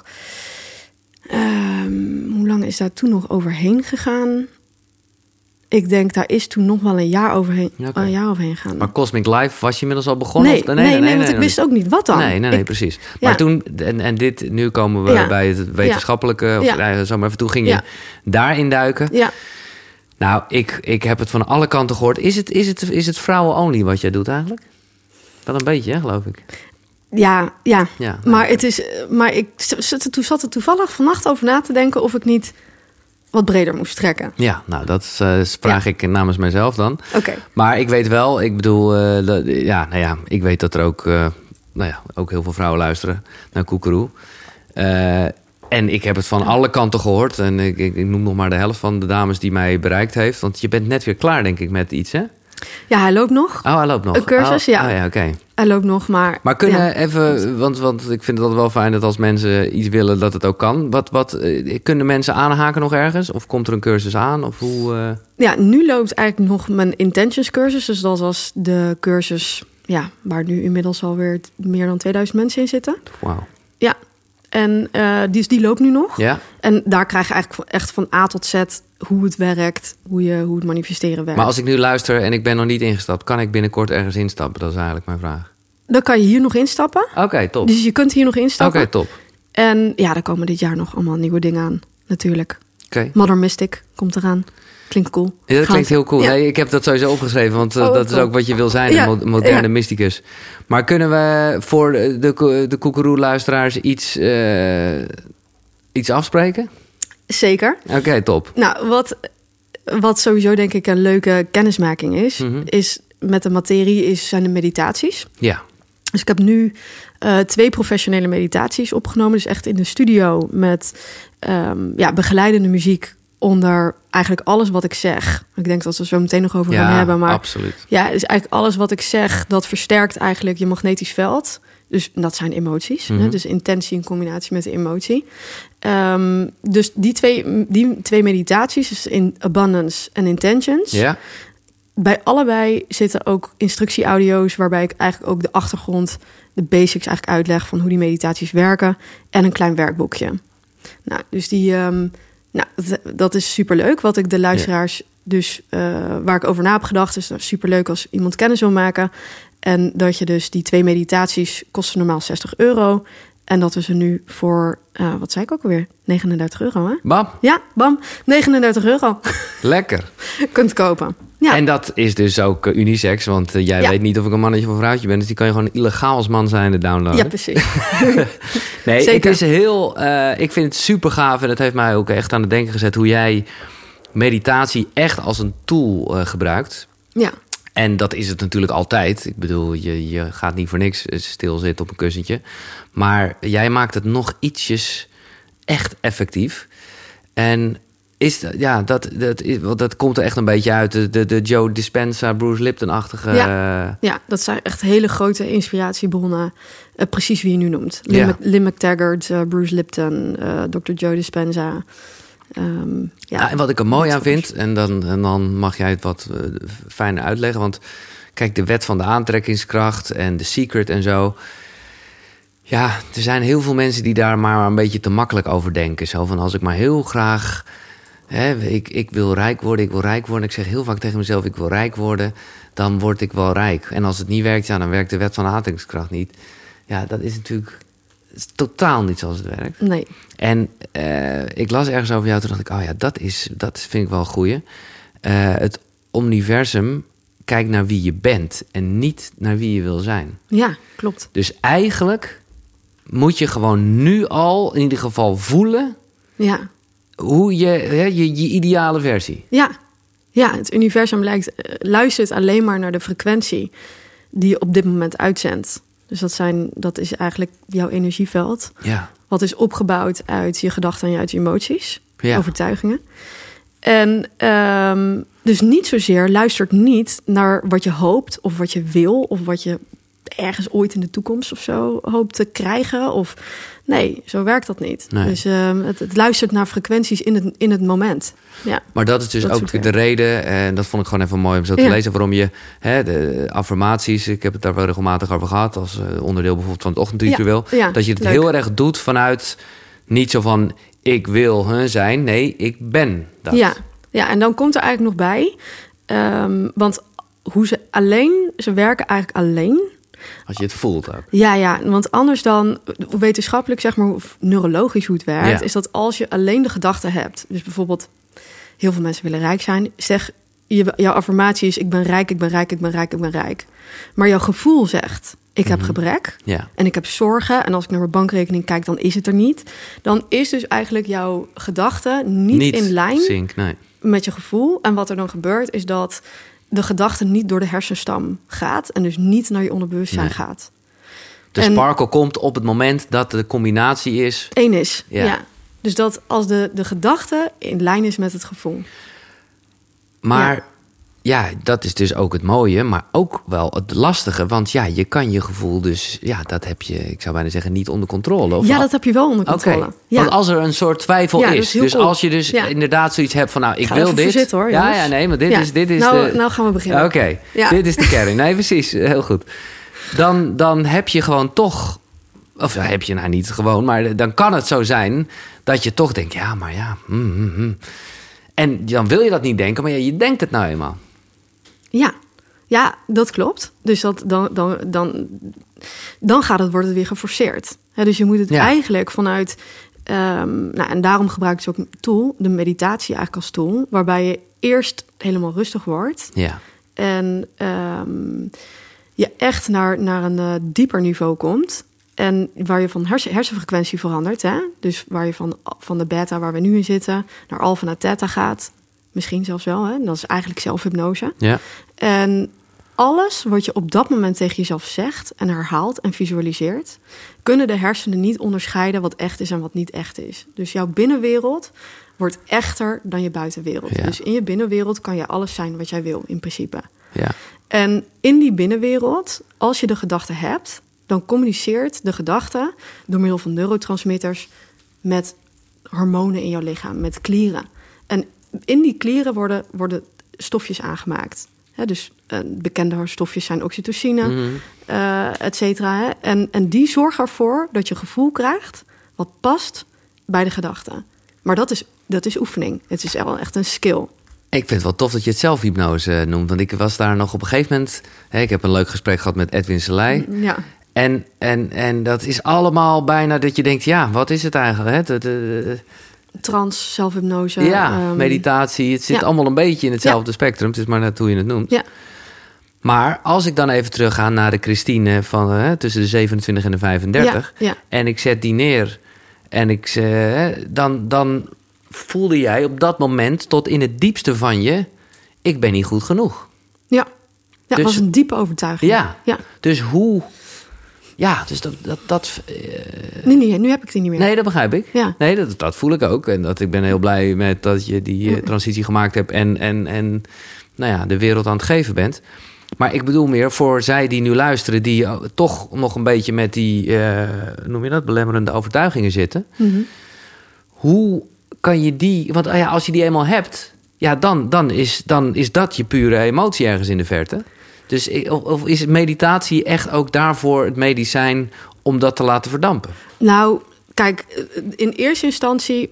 hoe lang is daar toen nog overheen gegaan? Ik denk, daar is toen nog wel een jaar overheen gegaan. Maar Cosmic Life was je inmiddels al begonnen? Nee, want ik wist ook niet wat dan. Nee, precies. Maar toen, en nu komen we bij het wetenschappelijke... Zo maar even toe ging je daarin duiken. Ja. Nou, ik heb het van alle kanten gehoord. Is het vrouwen-only wat jij doet eigenlijk? Wel een beetje, hè, geloof ik. Ja, maar het is. Maar ik zat er toevallig vannacht over na te denken of ik niet wat breder moest trekken. Ja, nou, dat vraag ik namens mijzelf dan. Oké. Maar ik weet wel, ik bedoel, ik weet dat er ook, ook heel veel vrouwen luisteren naar Koekeroe. En ik heb het van alle kanten gehoord. En ik noem nog maar de helft van de dames die mij bereikt heeft. Want je bent net weer klaar, denk ik, met iets, hè? Ja, hij loopt nog. Oh, hij loopt nog. Een cursus, ja. Oh, ja, oké. Hij loopt nog, maar... Maar kunnen even... Want ik vind het altijd wel fijn dat als mensen iets willen, dat het ook kan. Kunnen mensen aanhaken nog ergens? Of komt er een cursus aan? Of hoe... Ja, nu loopt eigenlijk nog mijn Intentions cursus. Dus dat was de cursus... Ja, waar nu inmiddels alweer meer dan 2000 mensen in zitten. Wauw. Ja. En die loopt nu nog. Ja. En daar krijg je eigenlijk echt van A tot Z hoe het werkt, hoe het manifesteren werkt. Maar als ik nu luister en ik ben nog niet ingestapt, kan ik binnenkort ergens instappen? Dat is eigenlijk mijn vraag. Dan kan je hier nog instappen. Oké, top. Dus je kunt hier nog instappen. Oké, top. En ja, er komen dit jaar nog allemaal nieuwe dingen aan, natuurlijk. Oké. Mother Mystic komt eraan. Klinkt cool. Ja, dat klinkt heel cool. Ja. Nee, ik heb dat sowieso opgeschreven, want dat is ook wat je wil zijn, een moderne mysticus. Maar kunnen we voor de Koekeroe-luisteraars iets afspreken? Zeker. Oké, top. Nou, wat sowieso denk ik een leuke kennismaking is met de materie, zijn de meditaties. Ja. Dus ik heb nu 2 professionele meditaties opgenomen. Dus echt in de studio met begeleidende muziek onder eigenlijk alles wat ik zeg. Ik denk dat we het zo meteen nog over gaan hebben. Maar absoluut. Ja, dus eigenlijk alles wat ik zeg, dat versterkt eigenlijk je magnetisch veld. Dus dat zijn emoties. Hè? Dus intentie in combinatie met de emotie. Dus die twee meditaties, dus in Abundance en Intentions. Ja. Bij allebei zitten ook instructie-audio's, waarbij ik eigenlijk ook de achtergrond, de basics eigenlijk uitleg van hoe die meditaties werken. En een klein werkboekje. Nou, dus dat is superleuk. Wat ik de luisteraars dus waar ik over na heb gedacht, is superleuk als iemand kennis wil maken. En dat je dus die 2 meditaties kosten normaal €60. En dat we ze nu voor, wat zei ik ook alweer? €39, hè? Bam. Ja, bam. €39. Lekker. Kunt kopen. Ja. En dat is dus ook unisex, want jij weet niet of ik een mannetje of een vrouwtje ben. Dus die kan je gewoon illegaal als man zijn downloaden. Ja, precies. Nee, zeker. Het is ik vind het super gaaf en dat heeft mij ook echt aan het denken gezet hoe jij meditatie echt als een tool gebruikt. Ja. En dat is het natuurlijk altijd. Ik bedoel, je gaat niet voor niks stilzitten op een kussentje. Maar jij maakt het nog ietsjes echt effectief. En dat komt er echt een beetje uit. De Joe Dispenza, Bruce Lipton-achtige... Ja, dat zijn echt hele grote inspiratiebronnen. Precies wie je nu noemt. Lynn McTaggart, Bruce Lipton, Dr. Joe Dispenza. En wat ik er mooi aan vind, en dan mag jij het wat fijner uitleggen. Want kijk, de wet van de aantrekkingskracht en de secret en zo. Ja, er zijn heel veel mensen die daar maar een beetje te makkelijk over denken. Zo van, als ik maar heel graag... ik wil rijk worden. Ik zeg heel vaak tegen mezelf, ik wil rijk worden. Dan word ik wel rijk. En als het niet werkt, dan werkt de wet van de aantrekkingskracht niet. Ja, dat is natuurlijk totaal niet zoals het werkt. Nee. En ik las ergens over jou, toen dacht ik... dat vind ik wel een goeie. Het universum kijkt naar wie je bent... en niet naar wie je wil zijn. Ja, klopt. Dus eigenlijk moet je gewoon nu al in ieder geval voelen... Ja. Hoe je ideale versie. Ja, het universum luistert alleen maar naar de frequentie... die je op dit moment uitzendt. Dus dat is eigenlijk jouw energieveld. Ja. Wat is opgebouwd uit je gedachten en uit je emoties. Ja. Overtuigingen. En dus niet zozeer luistert niet naar wat je hoopt... of wat je wil, of wat je ergens ooit in de toekomst of zo hoopt te krijgen. Of nee, zo werkt dat niet. Nee. Dus het luistert naar frequenties in het moment. Ja, maar dat is dus dat ook de reden, en dat vond ik gewoon even mooi om zo te lezen... waarom je de affirmaties, ik heb het daar wel regelmatig over gehad... als onderdeel bijvoorbeeld van het ochtendritueel... dat je het leuk. Heel erg doet vanuit niet zo van ik wil zijn... nee, ik ben dat. Ja, en dan komt er eigenlijk nog bij... want ze werken eigenlijk alleen... Als je het voelt ook. Ja, want anders dan wetenschappelijk, zeg maar, of neurologisch hoe het werkt... is dat als je alleen de gedachte hebt... dus bijvoorbeeld, heel veel mensen willen rijk zijn... zeg, jouw affirmatie is, ik ben rijk, ik ben rijk, ik ben rijk, ik ben rijk. Maar jouw gevoel zegt, ik heb gebrek en ik heb zorgen... en als ik naar mijn bankrekening kijk, dan is het er niet. Dan is dus eigenlijk jouw gedachte niet in lijn met je gevoel. En wat er dan gebeurt, is dat... de gedachte niet door de hersenstam gaat... en dus niet naar je onderbewustzijn gaat. De sparkle komt op het moment dat de combinatie is... Eén is, ja. Dus dat als de gedachte in lijn is met het gevoel. Maar dat is dus ook het mooie... maar ook wel het lastige. Want je kan je gevoel dus... dat heb je, ik zou bijna zeggen, niet onder controle. Of dat heb je wel onder controle. Okay. Ja. Want als er een soort twijfel is... dus cool. Als je dus inderdaad zoiets hebt van... nou, ik wil dit. Zitten, hoor, nee, maar dit is nou gaan we beginnen. Oké, dit is de kern. Nee, precies, heel goed. Dan heb je gewoon toch... of heb je nou niet gewoon... maar dan kan het zo zijn dat je toch denkt... En dan wil je dat niet denken... maar je denkt het nou eenmaal. Ja, dat klopt. Dus dan wordt het weer geforceerd. Dus je moet het eigenlijk vanuit... en daarom gebruik ik dus ook een tool, de meditatie eigenlijk als tool... waarbij je eerst helemaal rustig wordt... en je echt naar een dieper niveau komt... en waar je van hersenfrequentie verandert. Hè? Dus waar je van de beta waar we nu in zitten... naar alpha naar theta gaat... Misschien zelfs wel, hè? Dat is eigenlijk zelfhypnose. Ja. En alles wat je op dat moment tegen jezelf zegt... en herhaalt en visualiseert... kunnen de hersenen niet onderscheiden wat echt is en wat niet echt is. Dus jouw binnenwereld wordt echter dan je buitenwereld. Ja. Dus in je binnenwereld kan je alles zijn wat jij wil, in principe. Ja. En in die binnenwereld, als je de gedachte hebt... dan communiceert de gedachte door middel van neurotransmitters... met hormonen in jouw lichaam, met klieren. En in die klieren worden stofjes aangemaakt. Dus bekende stofjes zijn oxytocine, et cetera. En die zorgen ervoor dat je gevoel krijgt... wat past bij de gedachte. Maar dat is oefening. Het is echt een skill. Ik vind het wel tof dat je het zelfhypnose noemt. Want ik was daar nog op een gegeven moment... ik heb een leuk gesprek gehad met Edwin Selei. Ja. En dat is allemaal bijna dat je denkt... wat is het eigenlijk? Trans, zelfhypnose. Ja, meditatie. Het zit allemaal een beetje in hetzelfde spectrum. Het is maar net hoe je het noemt. Ja. Maar als ik dan even terugga naar de Christine van tussen de 27 en de 35... en ik zet die neer en dan voelde jij op dat moment tot in het diepste van je... ik ben niet goed genoeg. Ja, dus, was een diepe overtuiging. Ja. Dus hoe... Ja, dus dat Nee, nu heb ik die niet meer. Nee, dat begrijp ik. Ja. Nee, dat voel ik ook. En ik ben heel blij met dat je die transitie gemaakt hebt... en de wereld aan het geven bent. Maar ik bedoel meer voor zij die nu luisteren... die toch nog een beetje met die, noem je dat, belemmerende overtuigingen zitten. Mm-hmm. Hoe kan je die... Want als je die eenmaal hebt... Ja, dan is dat je pure emotie ergens in de verte. Dus of is meditatie echt ook daarvoor het medicijn om dat te laten verdampen? Nou, kijk, in eerste instantie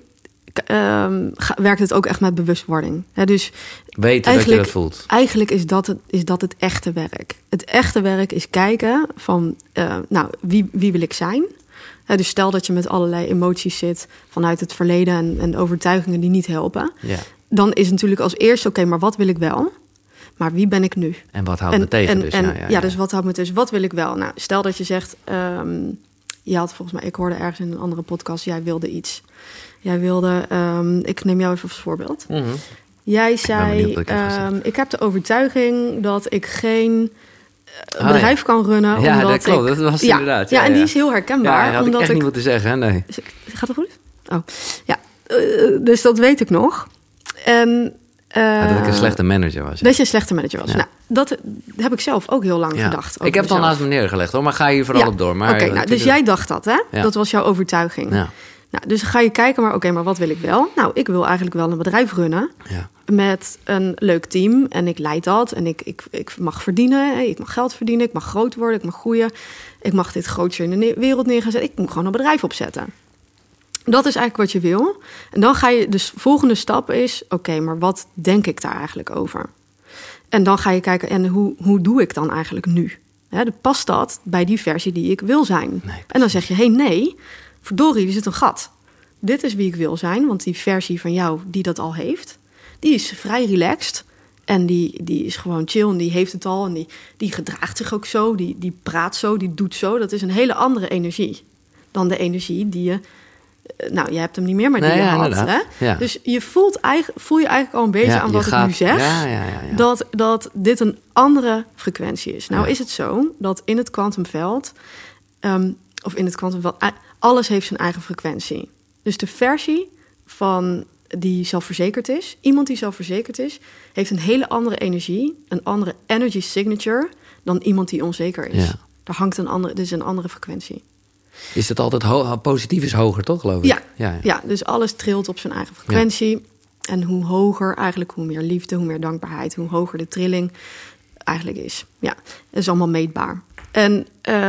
werkt het ook echt met bewustwording. Dus weten dat je dat voelt. Eigenlijk is dat het echte werk. Het echte werk is kijken van, wie wil ik zijn? Dus stel dat je met allerlei emoties zit vanuit het verleden en overtuigingen die niet helpen. Ja. Dan is het natuurlijk als eerste, oké, maar wat wil ik wel? Maar wie ben ik nu? En wat houdt me tegen dus? Dus wat houdt me dus? Wat wil ik wel? Nou, stel dat je zegt, je had volgens mij, ik hoorde ergens in een andere podcast, jij wilde iets. Jij wilde, ik neem jou even als voorbeeld. Mm-hmm. Jij zei, ik heb de overtuiging dat ik geen bedrijf kan runnen. Ja, omdat dat klopt. Dat was inderdaad. Ja, en die is heel herkenbaar. Ja, had ik echt niet moeten zeggen, nee. Gaat het goed? Oh, ja. Dus dat weet ik nog. En dat ik een slechte manager was. Dat je een slechte manager was. Ja. Nou, dat heb ik zelf ook heel lang gedacht. Ik heb het al naast me neergelegd, hoor. Maar ga je vooral op door. Oké, dus jij dacht dat, hè? Ja. Dat was jouw overtuiging. Ja. Nou, dus ga je kijken, maar wat wil ik wel? Nou, ik wil eigenlijk wel een bedrijf runnen. Ja. Met een leuk team. En ik leid dat. En ik mag verdienen. Ik mag geld verdienen. Ik mag groot worden. Ik mag groeien. Ik mag dit grootste in de wereld neer gaan zetten. Ik moet gewoon een bedrijf opzetten. Dat is eigenlijk wat je wil. En dan ga je, dus volgende stap is, oké, maar wat denk ik daar eigenlijk over? En dan ga je kijken, en hoe doe ik dan eigenlijk nu? Past dat bij die versie die ik wil zijn? Nee, en dan zeg je, nee, verdorie, er zit een gat. Dit is wie ik wil zijn, want die versie van jou die dat al heeft, die is vrij relaxed. En die is gewoon chill en die heeft het al. En die gedraagt zich ook zo, die praat zo, die doet zo. Dat is een hele andere energie dan de energie die je... Nou, je hebt hem niet meer, maar die je had. Hè? Ja. Dus je voel je eigenlijk al een beetje aan wat ik nu zeg... Dat dit een andere frequentie is. Nou is het zo dat in het kwantumveld... alles heeft zijn eigen frequentie. Dus de versie van die zelfverzekerd is... iemand die zelfverzekerd is... heeft een hele andere energie... een andere energy signature... dan iemand die onzeker is. Ja. Daar hangt een andere frequentie. Is het altijd positief is hoger, toch, geloof ik? Ja, dus alles trilt op zijn eigen frequentie. Ja. En hoe hoger, eigenlijk hoe meer liefde, hoe meer dankbaarheid... hoe hoger de trilling eigenlijk is. Ja, dat is allemaal meetbaar. En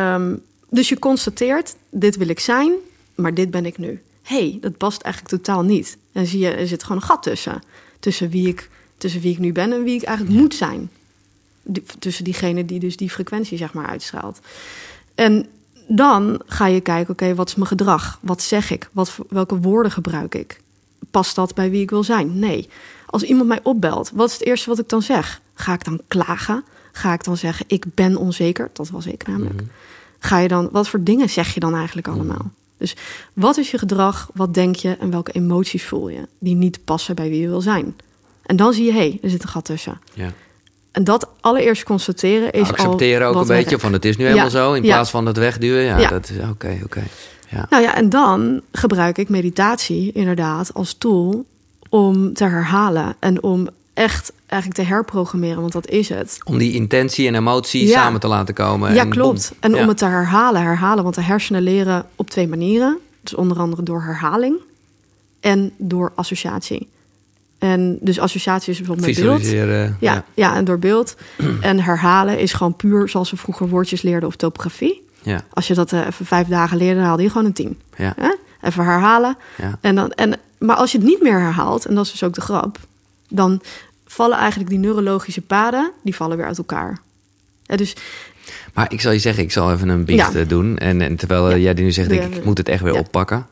dus je constateert, dit wil ik zijn, maar dit ben ik nu. Dat past eigenlijk totaal niet. En zie je, er zit gewoon een gat tussen wie ik nu ben en wie ik eigenlijk moet zijn. Tussen diegene die dus die frequentie, zeg maar, uitstraalt. En dan ga je kijken, oké, wat is mijn gedrag? Wat zeg ik? Welke woorden gebruik ik? Past dat bij wie ik wil zijn? Nee. Als iemand mij opbelt, wat is het eerste wat ik dan zeg? Ga ik dan klagen? Ga ik dan zeggen, ik ben onzeker? Dat was ik namelijk. Mm-hmm. Ga je dan, wat voor dingen zeg je dan eigenlijk allemaal? Mm-hmm. Dus wat is je gedrag? Wat denk je? En welke emoties voel je? Die niet passen bij wie je wil zijn. En dan zie je, er zit een gat tussen. Ja. En dat allereerst constateren is accepteren ook een beetje van het is nu helemaal zo... in plaats van het wegduwen. Ja. Dat is oké. Ja. Nou ja, en dan gebruik ik meditatie inderdaad als tool... om te herhalen en om echt eigenlijk te herprogrammeren, want dat is het. Om die intentie en emotie samen te laten komen. Ja, klopt. En om het te herhalen, want de hersenen leren op 2 manieren. Dus onder andere door herhaling en door associatie. En dus associatie is bijvoorbeeld met beeld. Ja, en door beeld. En herhalen is gewoon puur zoals we vroeger woordjes leerden of topografie. Ja. Als je dat even 5 dagen leerde, dan haalde je gewoon een 10. Ja. Even herhalen. Ja. Maar als je het niet meer herhaalt, en dat is dus ook de grap... dan vallen eigenlijk die neurologische paden, die vallen weer uit elkaar. Dus... Maar ik zal je zeggen, ik zal even een biecht doen. En terwijl jij nu zegt, ik moet het echt weer oppakken...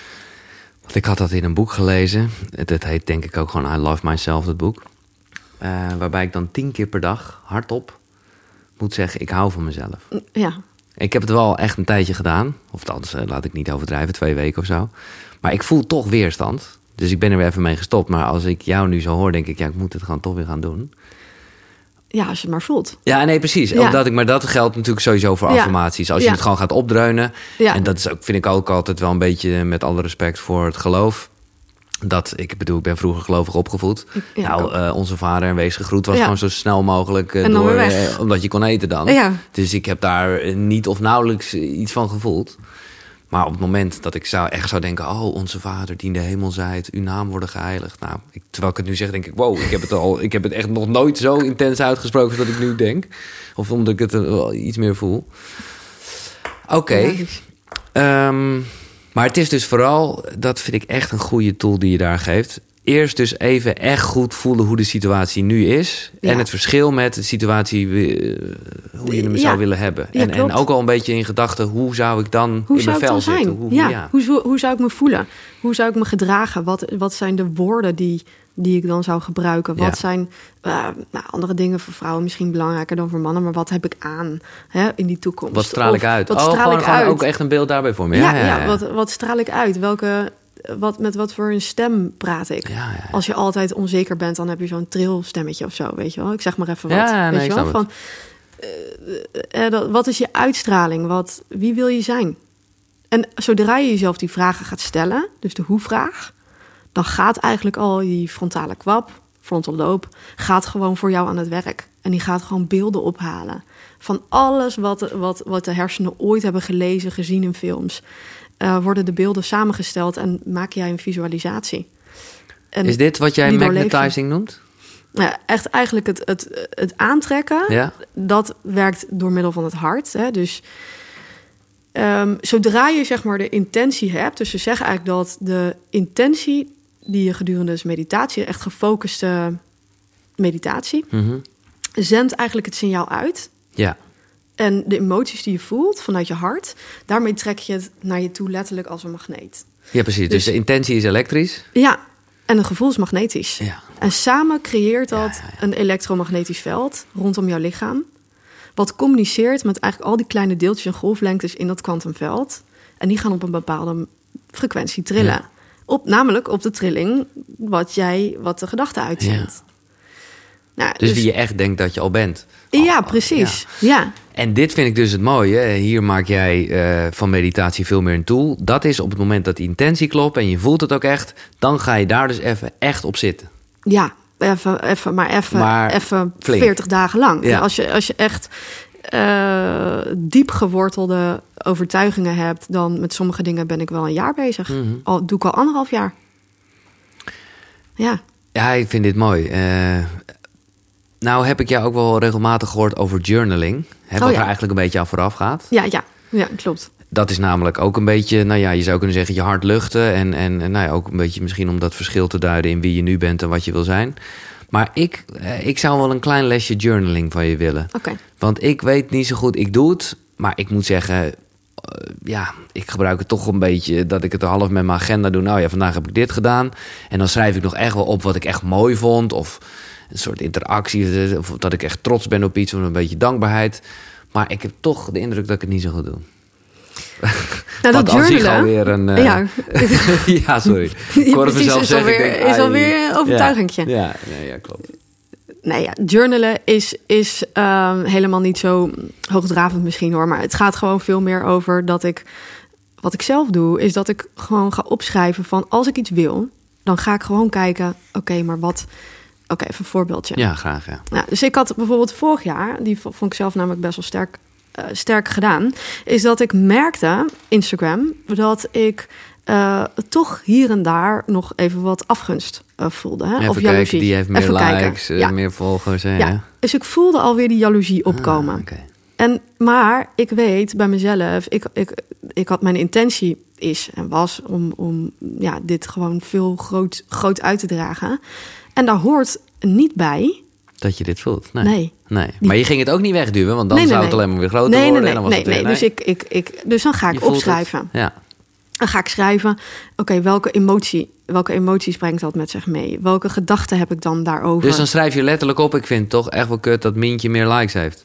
Ik had dat in een boek gelezen. Dat heet denk ik ook gewoon I Love Myself, dat boek. Waarbij ik dan 10 keer per dag hardop moet zeggen... ik hou van mezelf. Ja. Ik heb het wel echt een tijdje gedaan. Of althans, laat ik niet overdrijven, 2 weken of zo. Maar ik voel toch weerstand. Dus ik ben er weer even mee gestopt. Maar als ik jou nu zo hoor, denk ik... ik moet het gewoon toch weer gaan doen. Ja, als je het maar voelt. Ja, nee, precies. Ja. Maar dat geldt natuurlijk sowieso voor affirmaties. Als je het gewoon gaat opdreunen. Ja. En dat is ook, vind ik ook altijd wel een beetje... met alle respect voor het geloof. Ik ben vroeger gelovig opgevoed. Onze vader en wees gegroet was gewoon zo snel mogelijk omdat je kon eten dan. Ja. Dus ik heb daar niet of nauwelijks iets van gevoeld. Maar op het moment dat ik echt zou denken... onze Vader die in de hemel zijt, uw naam worden geheiligd. Nou, terwijl ik het nu zeg, denk ik... wow, ik heb het echt nog nooit zo intens uitgesproken... als dat ik nu denk. Of omdat ik het wel iets meer voel. Oké. Maar het is dus vooral... dat vind ik echt een goede tool die je daar geeft... Eerst dus even echt goed voelen hoe de situatie nu is. Ja. En het verschil met de situatie, hoe je hem zou willen hebben. Ja, en ook al een beetje in gedachten, hoe zou ik dan in mijn vel zitten? Hoe zou ik me voelen? Hoe zou ik me gedragen? Wat zijn de woorden die ik dan zou gebruiken? Wat zijn andere dingen voor vrouwen misschien belangrijker dan voor mannen? Maar wat heb ik aan in die toekomst? Wat straal ik uit? Gewoon ook echt een beeld daarbij voor me. Wat straal ik uit? Met wat voor een stem praat ik? Ja. Als je altijd onzeker bent, dan heb je zo'n trilstemmetje of zo, weet je wel? Ik zeg maar even wat. Weet je wel? Wat is je uitstraling? Wie wil je zijn? En zodra je jezelf die vragen gaat stellen, dus de hoe-vraag, dan gaat eigenlijk al die frontale kwab, frontal lobe, gaat gewoon voor jou aan het werk. En die gaat gewoon beelden ophalen van alles wat de hersenen ooit hebben gelezen, gezien in films. Worden de beelden samengesteld en maak jij een visualisatie. En is dit wat jij magnetizing noemt? Ja, echt eigenlijk het aantrekken, dat werkt door middel van het hart. Hè? Dus zodra je zeg maar de intentie hebt, dus ze zeggen eigenlijk dat de intentie die je gedurende dus meditatie, echt gefocuste meditatie, zendt eigenlijk het signaal uit. Ja. En de emoties die je voelt vanuit je hart, daarmee trek je het naar je toe letterlijk als een magneet. Ja, precies. Dus de intentie is elektrisch. Ja, en het gevoel is magnetisch. Ja. En samen creëert dat een elektromagnetisch veld rondom jouw lichaam. Wat communiceert met eigenlijk al die kleine deeltjes en golflengtes in dat kwantumveld. En die gaan op een bepaalde frequentie trillen. Ja. Namelijk op de trilling wat de gedachte uitzendt. Ja. Nou, dus wie je echt denkt dat je al bent. Ja, precies. Ja. En dit vind ik dus het mooie. Hier maak jij van meditatie veel meer een tool. Dat is op het moment dat die intentie klopt en je voelt het ook echt, dan ga je daar dus even echt op zitten. Ja, even 40 dagen lang. Ja. Als je echt diep gewortelde overtuigingen hebt, dan met sommige dingen ben ik wel een jaar bezig. Doe ik al 1,5 jaar. Ja. Ja, ik vind dit mooi. Nou heb ik jou ook wel regelmatig gehoord over journaling. Wat er eigenlijk een beetje aan vooraf gaat. Ja, klopt. Dat is namelijk ook een beetje, je zou kunnen zeggen, je hart luchten. En ook een beetje misschien om dat verschil te duiden in wie je nu bent en wat je wil zijn. Maar ik zou wel een klein lesje journaling van je willen. Okay. Want ik weet niet zo goed, ik doe het. Maar ik moet zeggen, ik gebruik het toch een beetje dat ik het half met mijn agenda doe. Vandaag heb ik dit gedaan. En dan schrijf ik nog echt wel op wat ik echt mooi vond. Of een soort interactie, of dat ik echt trots ben op iets, of een beetje dankbaarheid. Maar ik heb toch de indruk dat ik het niet zo goed doe. Nou, dat journalen alweer een... ja, sorry. Is alweer een overtuigingje. Ja, klopt. Nee, journalen is helemaal niet zo hoogdravend misschien hoor. Maar het gaat gewoon veel meer over dat wat ik zelf doe, is dat ik gewoon ga opschrijven van als ik iets wil, dan ga ik gewoon kijken, maar wat... Oké, even een voorbeeldje. Ja, graag, ja. Nou, dus ik had bijvoorbeeld vorig jaar, die vond ik zelf namelijk best wel sterk gedaan, is dat ik merkte, Instagram, dat ik toch hier en daar nog even wat afgunst voelde. Hè? Even of jaloezie. Kijken, die heeft meer likes, meer volgers. Ja. Dus ik voelde alweer die jaloezie opkomen. Okay. Maar ik weet bij mezelf, ik had mijn intentie was om dit gewoon veel groot uit te dragen. En daar hoort niet bij dat je dit voelt. Nee. Maar je ging het ook niet wegduwen, want dan zou het alleen maar weer groter worden. En dan was het weer, Dus dan ga ik opschrijven. Ja. Dan ga ik schrijven, welke emoties brengt dat met zich mee? Welke gedachten heb ik dan daarover? Dus dan schrijf je letterlijk op, ik vind het toch echt wel kut dat Mientje meer likes heeft.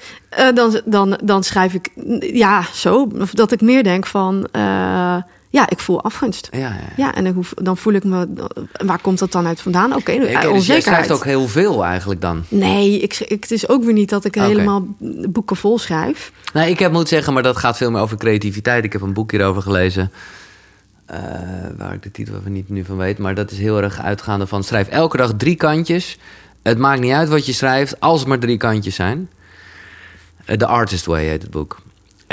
Dan schrijf ik, zo, dat ik meer denk van... ik voel afgunst. Ja, en dan voel ik me... Waar komt dat dan uit vandaan? Onzekerheid. Dus jij schrijft ook heel veel eigenlijk dan? Nee, het is ook weer niet dat ik helemaal boeken vol schrijf. Nee, ik moet zeggen, maar dat gaat veel meer over creativiteit. Ik heb een boek hierover gelezen... waar ik de titel even niet nu van weet... maar dat is heel erg uitgaande van... schrijf elke dag 3 kantjes. Het maakt niet uit wat je schrijft... als het maar 3 kantjes zijn. The Artist Way heet het boek.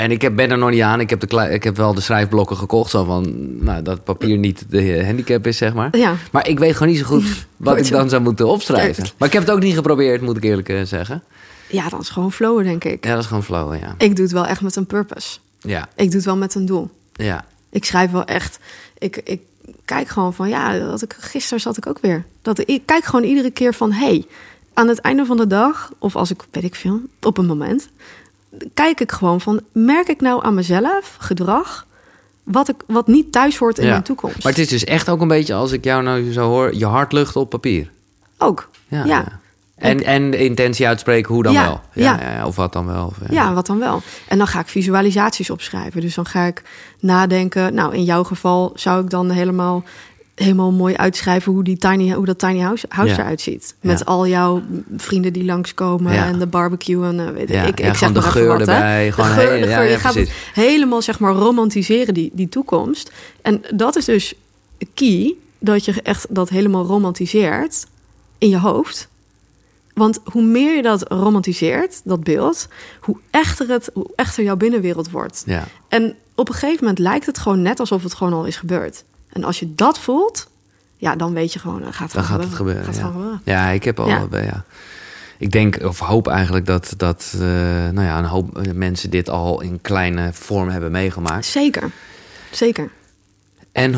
En ik ben er nog niet aan. Ik heb wel de schrijfblokken gekocht. Zo van, nou, dat papier niet de handicap is, zeg maar. Ja. Maar ik weet gewoon niet zo goed wat ik dan zou moeten opschrijven. Maar ik heb het ook niet geprobeerd, moet ik eerlijk zeggen. Ja, dat is gewoon flowen, denk ik. Ja, dat is gewoon flowen, ja. Ik doe het wel echt met een purpose. Ja. Ik doe het wel met een doel. Ja. Ik schrijf wel echt... Ik kijk gewoon van, gisteren zat ik ook weer. Ik kijk gewoon iedere keer van, aan het einde van de dag... of als ik, weet ik veel, op een moment... kijk ik gewoon van, merk ik nou aan mezelf gedrag... wat niet thuis hoort in mijn toekomst. Maar het is dus echt ook een beetje, als ik jou nou zo hoor... je hart luchten op papier. Ook, ja. En de intentie uitspreken, hoe dan wel? Ja, of wat dan wel? Of, ja, wat dan wel. En dan ga ik visualisaties opschrijven. Dus dan ga ik nadenken... nou, in jouw geval zou ik dan helemaal mooi uitschrijven... hoe dat tiny house eruit ziet. Met al jouw vrienden die langskomen... en de barbecue en ik zeg de geur erbij. De geur. Je gaat het helemaal, zeg maar, romantiseren, die toekomst. En dat is dus key... dat je echt dat helemaal romantiseert in je hoofd... Want hoe meer je dat romantiseert, dat beeld... hoe echter jouw binnenwereld wordt. Ja. En op een gegeven moment lijkt het gewoon net alsof het gewoon al is gebeurd. En als je dat voelt, dan weet je gewoon... Dan gaat het gebeuren. Ja, ik heb al... Ja. Ik denk, of hoop eigenlijk dat een hoop mensen dit al in kleine vorm hebben meegemaakt. Zeker. En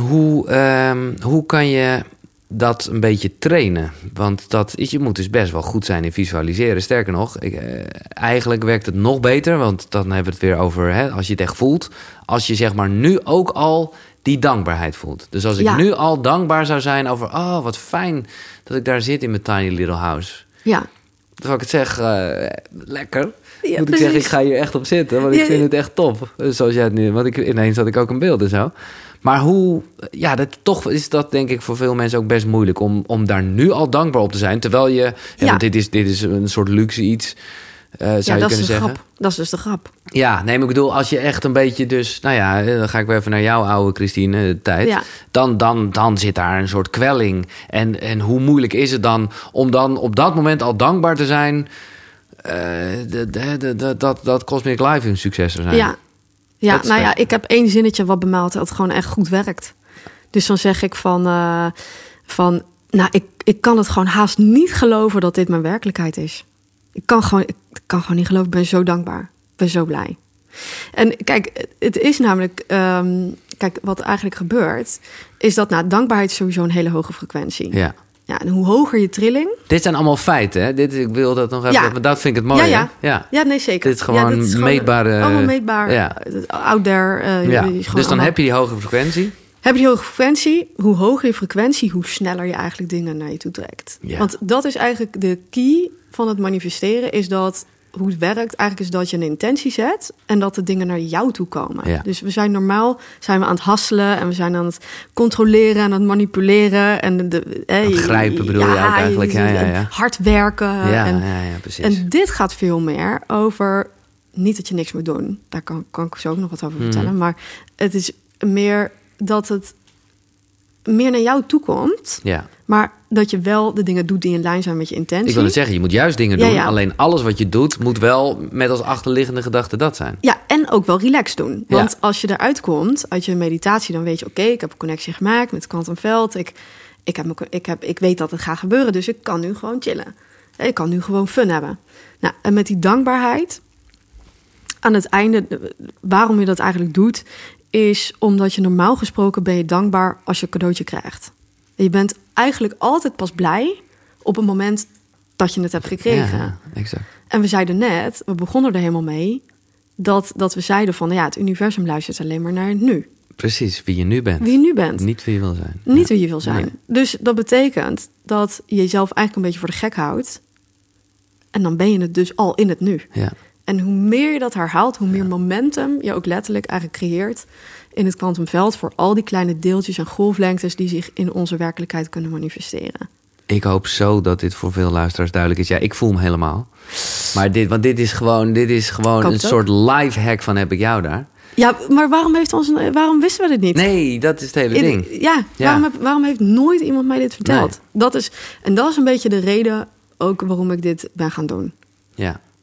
hoe kan je... dat een beetje trainen. Want je moet dus best wel goed zijn in visualiseren. Sterker nog, eigenlijk werkt het nog beter. Want dan hebben we het weer over, als je het echt voelt. Als je, zeg maar, nu ook al die dankbaarheid voelt. Dus als ik nu al dankbaar zou zijn over... oh, wat fijn dat ik daar zit in mijn tiny little house. Ja. Dan zou ik het zeggen, lekker. Ja, moet ik zeggen, ik ga hier echt op zitten. Want ik vind het echt top. Zoals jij het nu... Want ineens had ik ook een beeld en zo. Maar toch is dat denk ik voor veel mensen ook best moeilijk... om daar nu al dankbaar op te zijn. Terwijl je... want dit is een soort luxe iets, zou je kunnen zeggen. Grap. Dat is dus de grap. Ja, nee, maar ik bedoel, als je echt een beetje dus... dan ga ik weer even naar jouw oude Christine tijd. Ja. Dan zit daar een soort kwelling. En hoe moeilijk is het dan om dan op dat moment al dankbaar te zijn... dat Cosmic Life een succes zou zijn. Ja, ik heb 1 zinnetje wat bij mij altijd gewoon echt goed werkt. Dus dan zeg ik ik kan het gewoon haast niet geloven dat dit mijn werkelijkheid is. Ik kan gewoon niet geloven, ik ben zo dankbaar. Ik ben zo blij. En kijk, het is namelijk... wat eigenlijk gebeurt, is dat dankbaarheid is sowieso een hele hoge frequentie. Ja. Ja, en hoe hoger je trilling... Dit zijn allemaal feiten, hè? Ik wil dat nog even... Maar dat vind ik het mooi, Ja, nee, zeker. Dit is gewoon meetbare... Allemaal meetbaar, out there. Dus dan heb je die hoge frequentie. Heb je die hoge frequentie, hoe hoger je frequentie... hoe sneller je eigenlijk dingen naar je toe trekt. Ja. Want dat is eigenlijk de key van het manifesteren... is dat hoe het werkt eigenlijk is dat je een intentie zet... en dat de dingen naar jou toe komen. Ja. Dus we zijn normaal aan het hasselen... en we zijn aan het controleren en aan het manipuleren. En het grijpen bedoel je ook eigenlijk. Ja. Hard werken. Ja, precies. En dit gaat veel meer over... niet dat je niks moet doen. Daar kan ik zo ook nog wat over vertellen. Maar het is meer dat het meer naar jou toe komt... Ja. Maar dat je wel de dingen doet die in lijn zijn met je intentie. Ik wil het zeggen, je moet juist dingen doen. Ja. Alleen alles wat je doet, moet wel met als achterliggende gedachte dat zijn. Ja, en ook wel relaxed doen. Want als je eruit komt, uit je meditatie... dan weet je, oké, ik heb een connectie gemaakt met het kwantumveld. Ik weet dat het gaat gebeuren, dus ik kan nu gewoon chillen. Ik kan nu gewoon fun hebben. Nou, en met die dankbaarheid... aan het einde, waarom je dat eigenlijk doet... is omdat je normaal gesproken ben je dankbaar als je een cadeautje krijgt. Je bent eigenlijk altijd pas blij op het moment dat je het hebt gekregen. Ja, exact. En we zeiden net, we begonnen er helemaal mee... dat we zeiden van, het universum luistert alleen maar naar het nu. Precies, wie je nu bent. Wie je nu bent. Niet wie je wil zijn. Niet wie je wil zijn. Nee. Dus dat betekent dat je jezelf eigenlijk een beetje voor de gek houdt... en dan ben je het dus al in het nu. Ja. En hoe meer je dat herhaalt, hoe meer momentum je ook letterlijk eigenlijk creëert... in het kwantumveld voor al die kleine deeltjes en golflengtes... die zich in onze werkelijkheid kunnen manifesteren. Ik hoop zo dat dit voor veel luisteraars duidelijk is. Ja, ik voel hem helemaal. Maar dit is gewoon een soort life hack van heb ik jou daar. Ja, maar waarom wisten we dit niet? Nee, dat is het hele ding. Waarom heeft nooit iemand mij dit verteld? Nee. Dat is een beetje de reden ook waarom ik dit ben gaan doen. Ja.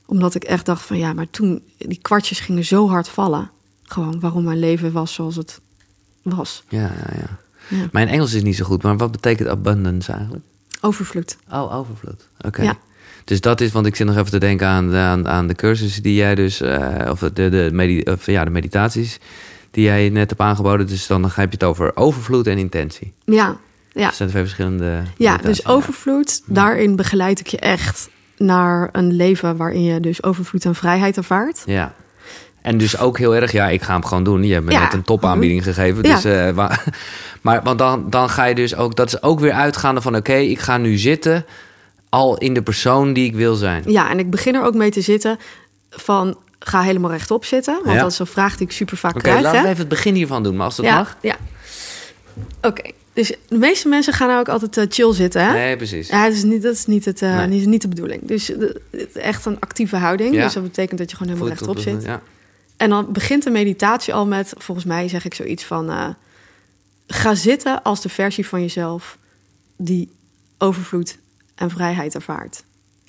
Omdat ik echt dacht van ja, maar toen die kwartjes gingen zo hard vallen. Gewoon waarom mijn leven was zoals het was. Ja. Mijn Engels is niet zo goed, maar wat betekent abundance eigenlijk? Overvloed. Oh, overvloed. Oké. Ja. Dus dat is, want ik zit nog even te denken aan de cursussen die jij dus... of de meditaties die jij net hebt aangeboden. Dus dan heb je het over overvloed en intentie. Ja. Dus dat zijn twee verschillende... Ja, dus overvloed, daarin begeleid ik je echt naar een leven waarin je dus overvloed en vrijheid ervaart. Ja. En dus ook heel erg, ik ga hem gewoon doen. Je hebt me net een topaanbieding gegeven. Dus, want dan ga je dus ook... Dat is ook weer uitgaande van... Oké, ik ga nu zitten al in de persoon die ik wil zijn. Ja, en ik begin er ook mee te zitten van... Ga helemaal rechtop zitten. Want dat is een vraag die ik super vaak krijg. Oké, laten we even het begin hiervan doen. Maar als dat mag. Ja. Oké. Dus de meeste mensen gaan nou ook altijd chill zitten, hè? Nee, precies. Ja, dat is niet de bedoeling. Dus echt een actieve houding. Ja. Dus dat betekent dat je gewoon helemaal rechtop zit. Ja. En dan begint de meditatie al met... Volgens mij zeg ik zoiets van... ga zitten als de versie van jezelf... die overvloed en vrijheid ervaart.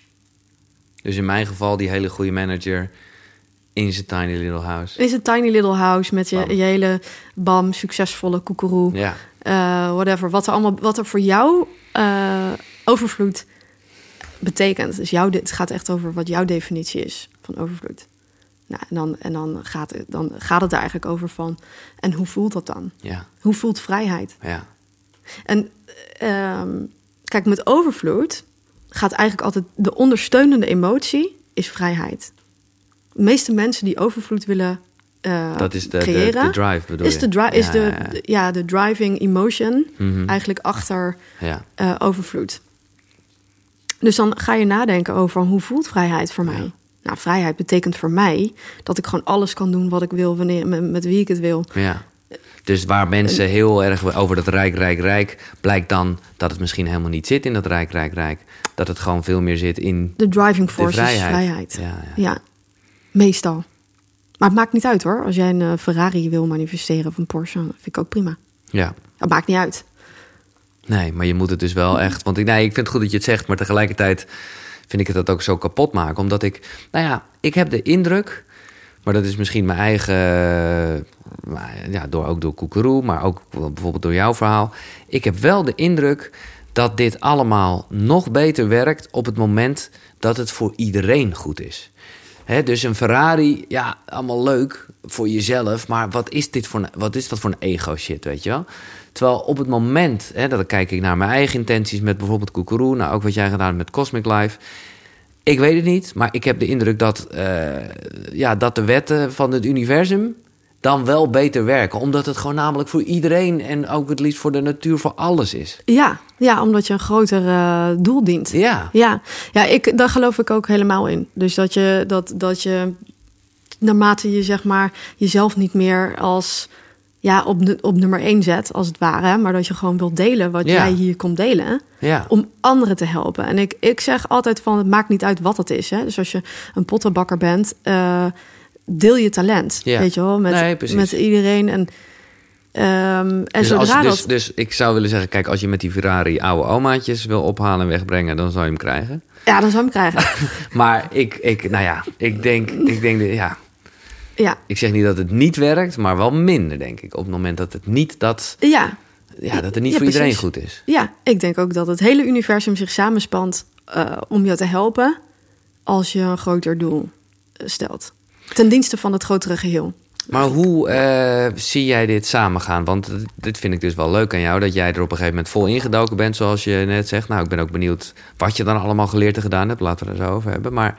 Dus in mijn geval die hele goede manager... in zijn tiny little house. In zijn tiny little house met je hele succesvolle koekeroe. Ja. Whatever. Wat er voor jou overvloed betekent. Dus het gaat echt over wat jouw definitie is van overvloed. Nou, en dan gaat het er eigenlijk over van... En hoe voelt dat dan? Ja. Hoe voelt vrijheid? Ja. En kijk, met overvloed gaat eigenlijk altijd... De ondersteunende emotie is vrijheid. De meeste mensen die overvloed willen dat is creëren... de drive, bedoel je? De driving emotion eigenlijk achter overvloed. Dus dan ga je nadenken over hoe voelt vrijheid voor mij? Nou, vrijheid betekent voor mij dat ik gewoon alles kan doen wat ik wil... wanneer met wie ik het wil. Ja. Dus waar mensen heel erg over dat rijk... blijkt dan dat het misschien helemaal niet zit in dat rijk. Dat het gewoon veel meer zit in de driving force is vrijheid. Ja. Meestal. Maar het maakt niet uit hoor. Als jij een Ferrari wil manifesteren of een Porsche... vind ik ook prima. Ja. Dat maakt niet uit. Nee, maar je moet het dus wel echt... Want ik vind het goed dat je het zegt... maar tegelijkertijd vind ik het dat ook zo kapot maken. Omdat ik heb de indruk... maar dat is misschien mijn eigen... ook door koekeroe... maar ook bijvoorbeeld door jouw verhaal. Ik heb wel de indruk dat dit allemaal nog beter werkt... op het moment dat het voor iedereen goed is. Dus een Ferrari, allemaal leuk voor jezelf... maar wat is dat voor een ego-shit, weet je wel? Terwijl op het moment, dan kijk ik naar mijn eigen intenties... met bijvoorbeeld koekeroe, nou ook wat jij gedaan met Cosmic Life... Ik weet het niet, maar ik heb de indruk dat de wetten van het universum... dan wel beter werken. Omdat het gewoon namelijk voor iedereen... en ook het liefst voor de natuur, voor alles is. Ja, omdat je een groter doel dient. Ja, daar geloof ik ook helemaal in. Dus dat je naarmate je zeg maar jezelf niet meer als... op nummer 1 zet, als het ware. Maar dat je gewoon wilt delen wat jij hier komt delen. Ja. Om anderen te helpen. En ik zeg altijd van, het maakt niet uit wat het is. Hè? Dus als je een pottenbakker bent... deel je talent, weet je wel, met iedereen. En dus ik zou willen zeggen, kijk, als je met die Ferrari oude omaatjes wil ophalen en wegbrengen, dan zou je hem krijgen. Ja, dan zou je hem krijgen. Maar ik denk, ik zeg niet dat het niet werkt, maar wel minder, denk ik. Op het moment dat het niet dat het niet voor iedereen goed is. Ja, ik denk ook dat het hele universum zich samenspant om je te helpen als je een groter doel stelt. Ten dienste van het grotere geheel. Maar hoe zie jij dit samengaan? Want dit vind ik dus wel leuk aan jou... dat jij er op een gegeven moment vol ingedoken bent... zoals je net zegt. Nou, ik ben ook benieuwd wat je dan allemaal geleerd en gedaan hebt. Laten we het er zo over hebben. Maar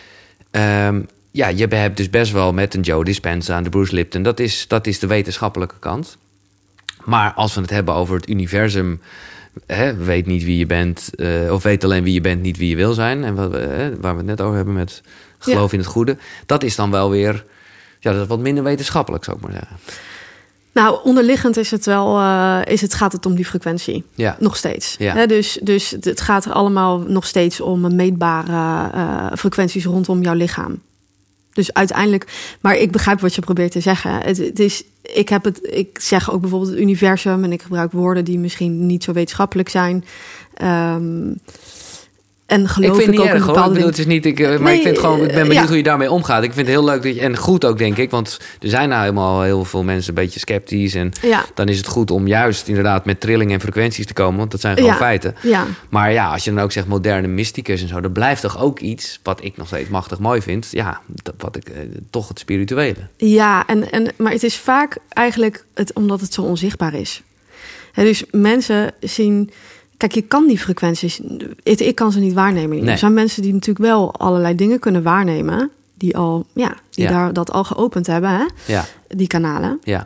je hebt dus best wel met een Joe Dispenza en de Bruce Lipton... dat is de wetenschappelijke kant. Maar als we het hebben over het universum... weet niet wie je bent... of weet alleen wie je bent, niet wie je wil zijn. En waar we het net over hebben met... geloof in het goede. Dat is dan wel weer... dat is wat minder wetenschappelijk, zou ik maar zeggen. Nou, onderliggend is het wel... gaat het om die frequentie. Ja. Nog steeds. Ja. Dus het gaat er allemaal nog steeds om meetbare frequenties rondom jouw lichaam. Dus uiteindelijk... Maar ik begrijp wat je probeert te zeggen. Het is... Ik zeg ook bijvoorbeeld het universum... en ik gebruik woorden die misschien niet zo wetenschappelijk zijn... En geloof ik vind ik ook niet erg, een bepaalde hoor. Het is niet, maar ik vind gewoon, ik ben benieuwd hoe je daarmee omgaat. Ik vind het heel leuk dat je, en goed ook, denk ik, want er zijn nou helemaal heel veel mensen een beetje sceptisch. En dan is het goed om juist inderdaad met trillingen en frequenties te komen, want dat zijn gewoon feiten. Ja. Maar ja, als je dan ook zegt moderne mysticus en zo, dat blijft toch ook iets wat ik nog steeds machtig mooi vind. Ja, wat ik toch het spirituele. Ja, maar het is vaak eigenlijk omdat het zo onzichtbaar is. Dus mensen zien. Kijk, je kan die frequenties. Ik kan ze niet waarnemen. Nee. Er zijn mensen die natuurlijk wel allerlei dingen kunnen waarnemen. Die al, daar dat al geopend hebben, hè? Ja. Die kanalen. Ja.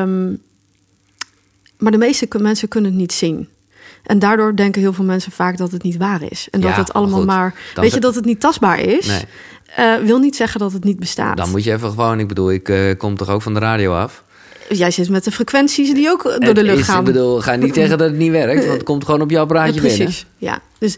Maar de meeste mensen kunnen het niet zien. En daardoor denken heel veel mensen vaak dat het niet waar is. En dat het allemaal maar weet je, dat het niet tastbaar is. Nee. Wil niet zeggen dat het niet bestaat. Dan moet je even gewoon. Ik bedoel, ik kom toch ook van de radio af. Jij zit met de frequenties die ook door de lucht gaan. Ik bedoel, ga niet zeggen dat het niet werkt, want het komt gewoon op je apparaatje binnen. Precies, ja. Dus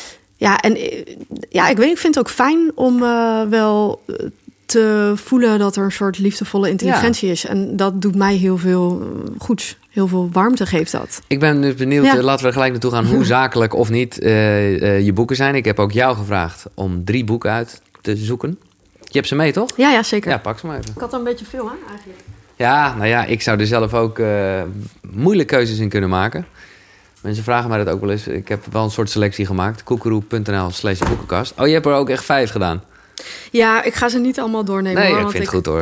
ik weet, ik vind het ook fijn om wel te voelen dat er een soort liefdevolle intelligentie is. En dat doet mij heel veel goeds. Heel veel warmte geeft dat. Ik ben dus benieuwd, laten we er gelijk naartoe gaan, hoe zakelijk of niet je boeken zijn. Ik heb ook jou gevraagd om 3 boeken uit te zoeken. Je hebt ze mee, toch? Ja, zeker. Ja, pak ze maar even. Ik had er een beetje veel, hè, eigenlijk. Ja, nou ja, ik zou er zelf ook moeilijke keuzes in kunnen maken. Mensen vragen mij dat ook wel eens. Ik heb wel een soort selectie gemaakt. koekeroe.nl/boekenkast. Oh, je hebt er ook echt 5 gedaan? Ja, ik ga ze niet allemaal doornemen. Nee, hoor, ik vind het goed hoor.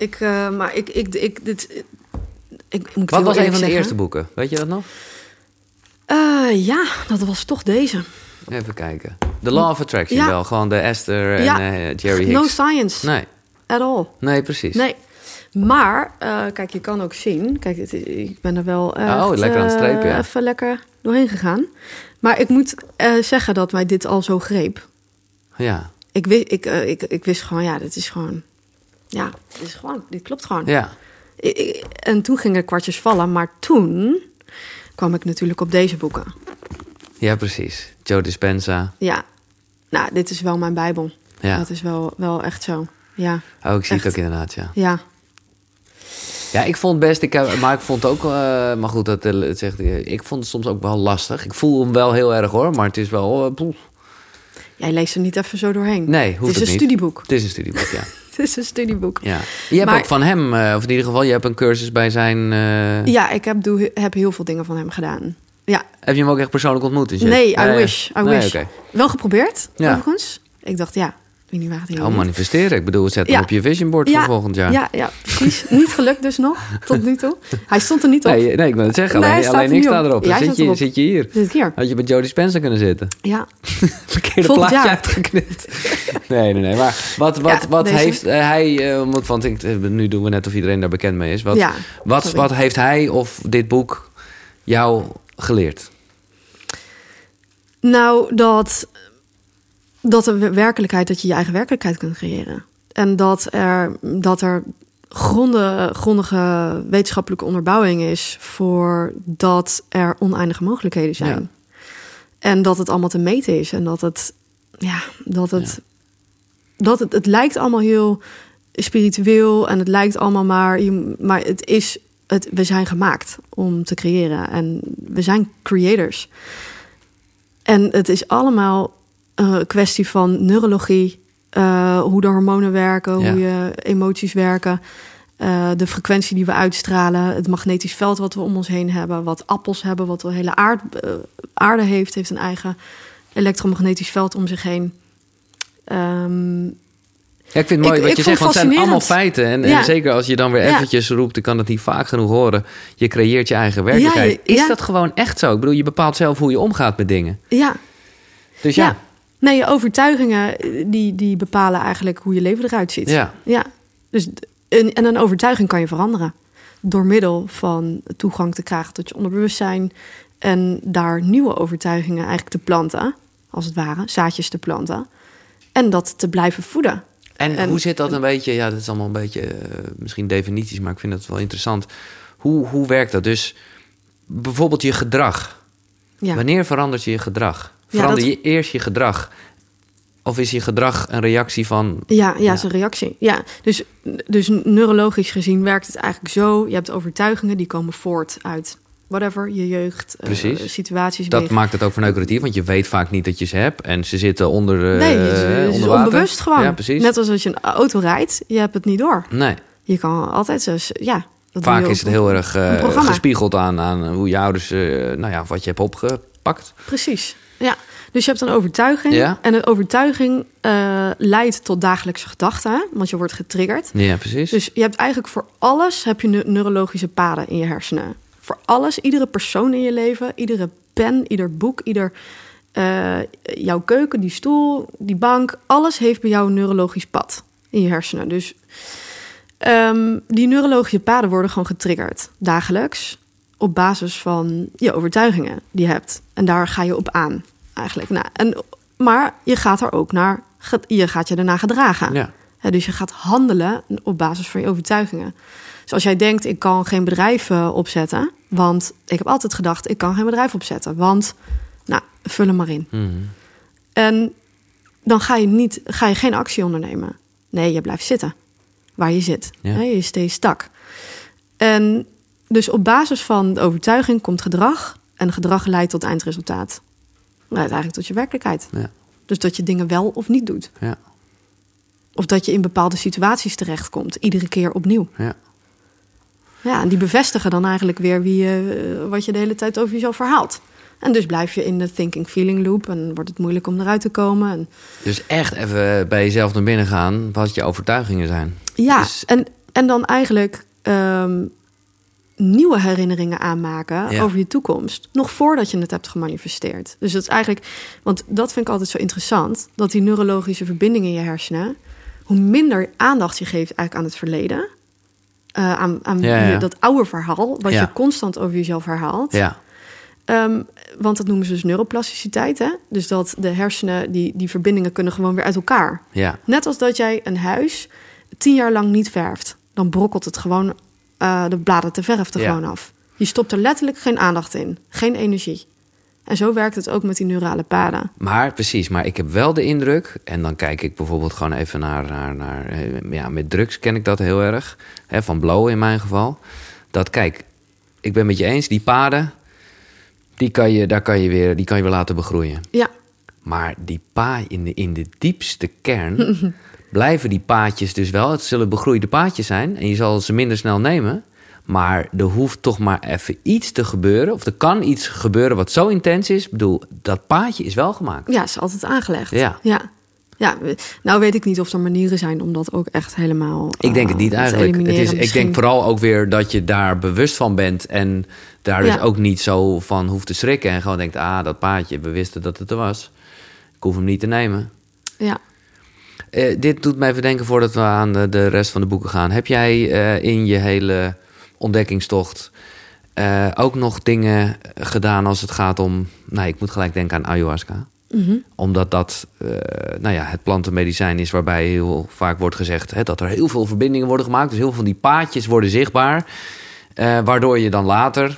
Wat was een van de eerste boeken? Weet je dat nog? Ja, dat was toch deze. Even kijken. The Law of Attraction wel. Gewoon de Esther en Jerry Hicks. No science. Nee. At all. Nee, precies. Nee. Maar, kijk, je kan ook zien. Kijk, ik ben er wel lekker aan het strepen, ja. Even lekker doorheen gegaan. Maar ik moet zeggen dat mij dit al zo greep. Ja. Ik wist gewoon, dit is gewoon... Ja, dit klopt gewoon. Ja. En toen gingen de kwartjes vallen. Maar toen kwam ik natuurlijk op deze boeken. Ja, precies. Joe Dispenza. Ja. Nou, dit is wel mijn Bijbel. Ja. Dat is wel echt zo. Ja. Oh, ik zie echt. het ook inderdaad, ja. Ja. Ja, ik vond het best. Maar ik vond het ook... maar goed, het zegt, ik vond het soms ook wel lastig. Ik voel hem wel heel erg hoor, maar het is wel... Jij leest er niet even zo doorheen. Nee, hoeft het is een studieboek. Het is een studieboek, ja. Het is een studieboek. Ja. Je hebt ook van hem, of in ieder geval, je hebt een cursus bij zijn... Ja, ik heb heel veel dingen van hem gedaan. Ja. Heb je hem ook echt persoonlijk ontmoet? Dus nee, I wish. Okay. Wel geprobeerd, overigens. Ik dacht, weet niet waar het heen manifesteren. Ik bedoel, zet hem op je vision board voor volgend jaar. Ja, precies. Niet gelukt dus nog, tot nu toe. Hij stond er niet op. Nee, ik wil het zeggen. Alleen ik sta erop. Ja, zit je hier. Zit ik hier. Had je bij Joe Dispenza kunnen zitten. Ja. Verkeerde plaatje uitgeknipt. Nee. Maar wat heeft hij... want nu doen we net of iedereen daar bekend mee is. Wat heeft hij of dit boek jou geleerd? Nou, dat de werkelijkheid, dat je je eigen werkelijkheid kunt creëren. En dat er grondige wetenschappelijke onderbouwing is voor dat er oneindige mogelijkheden zijn. Ja. En dat het allemaal te meten is. En het lijkt allemaal heel spiritueel en het lijkt allemaal maar we zijn gemaakt om te creëren. En we zijn creators. En het is allemaal een kwestie van neurologie, hoe de hormonen werken, hoe je emoties werken, de frequentie die we uitstralen, het magnetisch veld wat we om ons heen hebben, wat appels hebben, wat de hele aarde heeft een eigen elektromagnetisch veld om zich heen. Ja, ik vind het mooi wat je zegt, want het zijn allemaal feiten. En zeker als je dan weer eventjes roept, ik kan het niet vaak genoeg horen, je creëert je eigen werkelijkheid. Is dat gewoon echt zo? Ik bedoel, je bepaalt zelf hoe je omgaat met dingen. Ja. Dus Nee, je overtuigingen, die bepalen eigenlijk hoe je leven eruit ziet. Ja. Dus, en een overtuiging kan je veranderen. Door middel van toegang te krijgen tot je onderbewustzijn. En daar nieuwe overtuigingen eigenlijk te planten. Als het ware, zaadjes te planten. En dat te blijven voeden. En hoe zit dat een beetje? Ja, dat is allemaal een beetje misschien definities, maar ik vind het wel interessant. Hoe werkt dat? Dus bijvoorbeeld je gedrag. Ja. Wanneer verandert je gedrag? Verander je eerst je gedrag? Of is je gedrag een reactie van... Ja, is een reactie. Ja, dus neurologisch gezien werkt het eigenlijk zo. Je hebt overtuigingen, die komen voort uit whatever, je jeugd, situaties. Dat maakt het ook verneukeratief, want je weet vaak niet dat je ze hebt. En ze zitten onder het is water. Onbewust gewoon. Ja, precies. Net als je een auto rijdt, je hebt het niet door. Nee. Je kan altijd vaak is het heel erg gespiegeld aan hoe je ouders, wat je hebt opgepakt. Precies, ja. Dus je hebt een overtuiging. Ja. En een overtuiging leidt tot dagelijkse gedachten. Want je wordt getriggerd. Ja, precies. Dus je hebt eigenlijk voor alles heb je neurologische paden in je hersenen. Voor alles, iedere persoon in je leven, iedere pen, ieder boek, jouw keuken, die stoel, die bank. Alles heeft bij jou een neurologisch pad in je hersenen. Dus die neurologische paden worden gewoon getriggerd dagelijks. Op basis van je overtuigingen die je hebt. En daar ga je op aan. Eigenlijk. Maar je gaat er ook je gaat je daarna gedragen. Ja. Dus je gaat handelen op basis van je overtuigingen. Dus als jij denkt, ik kan geen bedrijf opzetten, want ik heb altijd gedacht, ik kan geen bedrijf opzetten, want, vul hem maar in. Mm-hmm. En dan ga je geen actie ondernemen. Nee, je blijft zitten waar je zit. Ja. Je steeds stak. En dus op basis van de overtuiging komt gedrag, en gedrag leidt tot eindresultaat. Leidt eigenlijk tot je werkelijkheid. Ja. Dus dat je dingen wel of niet doet. Ja. Of dat je in bepaalde situaties terechtkomt. Iedere keer opnieuw. Ja. Ja, en die bevestigen dan eigenlijk weer wat je de hele tijd over jezelf verhaalt. En dus blijf je in de thinking-feeling loop. En wordt het moeilijk om eruit te komen. En Dus echt even bij jezelf naar binnen gaan wat je overtuigingen zijn. Ja, dus en dan eigenlijk nieuwe herinneringen aanmaken over je toekomst. Nog voordat je het hebt gemanifesteerd. Dus dat is eigenlijk, want dat vind ik altijd zo interessant, dat die neurologische verbindingen in je hersenen, hoe minder aandacht je geeft eigenlijk aan het verleden, dat oude verhaal, wat je constant over jezelf herhaalt. Ja. Want dat noemen ze dus neuroplasticiteit. Hè? Dus dat de hersenen, die verbindingen kunnen gewoon weer uit elkaar. Ja. Net als dat jij een huis 10 jaar lang niet verft. Dan brokkelt het gewoon de bladeren te verf er gewoon af. Je stopt er letterlijk geen aandacht in. Geen energie. En zo werkt het ook met die neurale paden. Maar precies, maar ik heb wel de indruk, en dan kijk ik bijvoorbeeld gewoon even naar met drugs ken ik dat heel erg. Hè, van blowen in mijn geval. Dat kijk, ik ben met je eens, die paden, die kan je weer laten begroeien. Ja. Maar die in de diepste kern blijven die paadjes dus wel. Het zullen begroeide paadjes zijn en je zal ze minder snel nemen. Maar er hoeft toch maar even iets te gebeuren. Of er kan iets gebeuren wat zo intens is. Ik bedoel, dat paadje is wel gemaakt. Ja, is altijd aangelegd. Ja, nou weet ik niet of er manieren zijn om dat ook echt helemaal ik denk het niet eigenlijk. Ik denk vooral ook weer dat je daar bewust van bent. En daar dus ook niet zo van hoeft te schrikken. En gewoon denkt, dat paadje, we wisten dat het er was. Ik hoef hem niet te nemen. Ja. Dit doet mij even denken voordat we aan de rest van de boeken gaan. Heb jij in je hele ontdekkingstocht ook nog dingen gedaan als het gaat om... ik moet gelijk denken aan ayahuasca. Mm-hmm. Omdat dat het plantenmedicijn is waarbij heel vaak wordt gezegd... dat er heel veel verbindingen worden gemaakt. Dus heel veel van die paadjes worden zichtbaar. Waardoor je dan later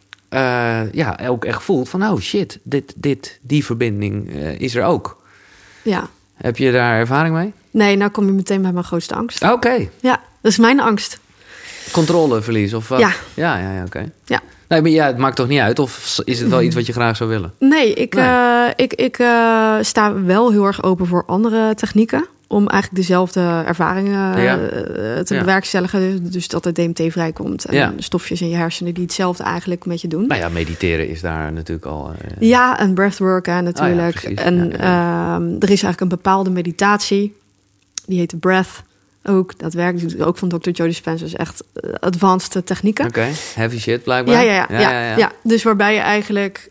ook echt voelt van... oh shit, die verbinding is er ook. Ja. Heb je daar ervaring mee? Nee, nou kom je meteen bij mijn grootste angst. Oké. Ja, dat is mijn angst. Controleverlies of wat? Ja. Ja, oké. Ja. Nee, maar het maakt toch niet uit? Of is het wel iets wat je graag zou willen? Nee, ik sta wel heel erg open voor andere technieken. Om eigenlijk dezelfde ervaringen te bewerkstelligen. Dus dat het DMT vrijkomt. En stofjes in je hersenen die hetzelfde eigenlijk met je doen. Nou ja, mediteren is daar natuurlijk al... Ja, en breathwork natuurlijk. Er is eigenlijk een bepaalde meditatie. Die heet de breath. Ook, dat werkt ook van Dr. Joe Dispenza. Is echt advanced technieken. Oké, heavy shit blijkbaar. Ja. Dus waarbij je eigenlijk...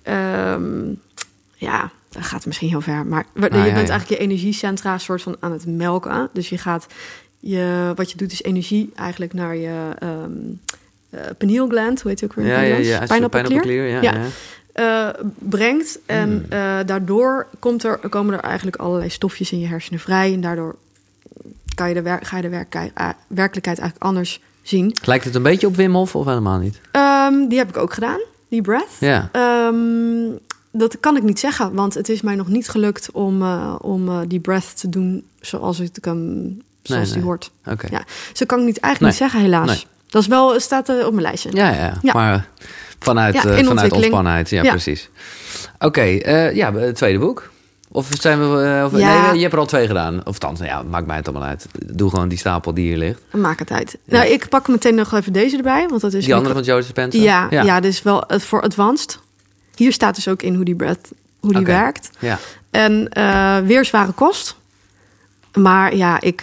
dat gaat misschien heel ver. Maar je bent eigenlijk je energiecentra soort van aan het melken. Dus wat je doet is energie eigenlijk naar je pineal gland. Hoe heet het ook weer? Pijnappelklier. Brengt. En daardoor komen er eigenlijk allerlei stofjes in je hersenen vrij. En daardoor ga je de werkelijkheid eigenlijk anders zien. Lijkt het een beetje op Wim Hof of helemaal niet? Die heb ik ook gedaan, die breath. Ja. Dat kan ik niet zeggen, want het is mij nog niet gelukt om die breath te doen zoals die hoort. Okay. Ja. Dus dat kan ik eigenlijk niet zeggen, helaas. Dat is wel, staat op mijn lijstje. Ja. Maar vanuit ontspannenheid. Ja, precies. Oké, het tweede boek. Of zijn we... Nee, je hebt er al 2 gedaan. Of althans, maakt mij het allemaal uit. Doe gewoon die stapel die hier ligt. Maak het uit. Ja. Nou, ik pak meteen nog even deze erbij. Want dat is die andere van Joe Dispenza? Ja, dus wel voor advanced. Hier staat dus ook in hoe die werkt. Ja. En weer zware kost. Maar ja, ik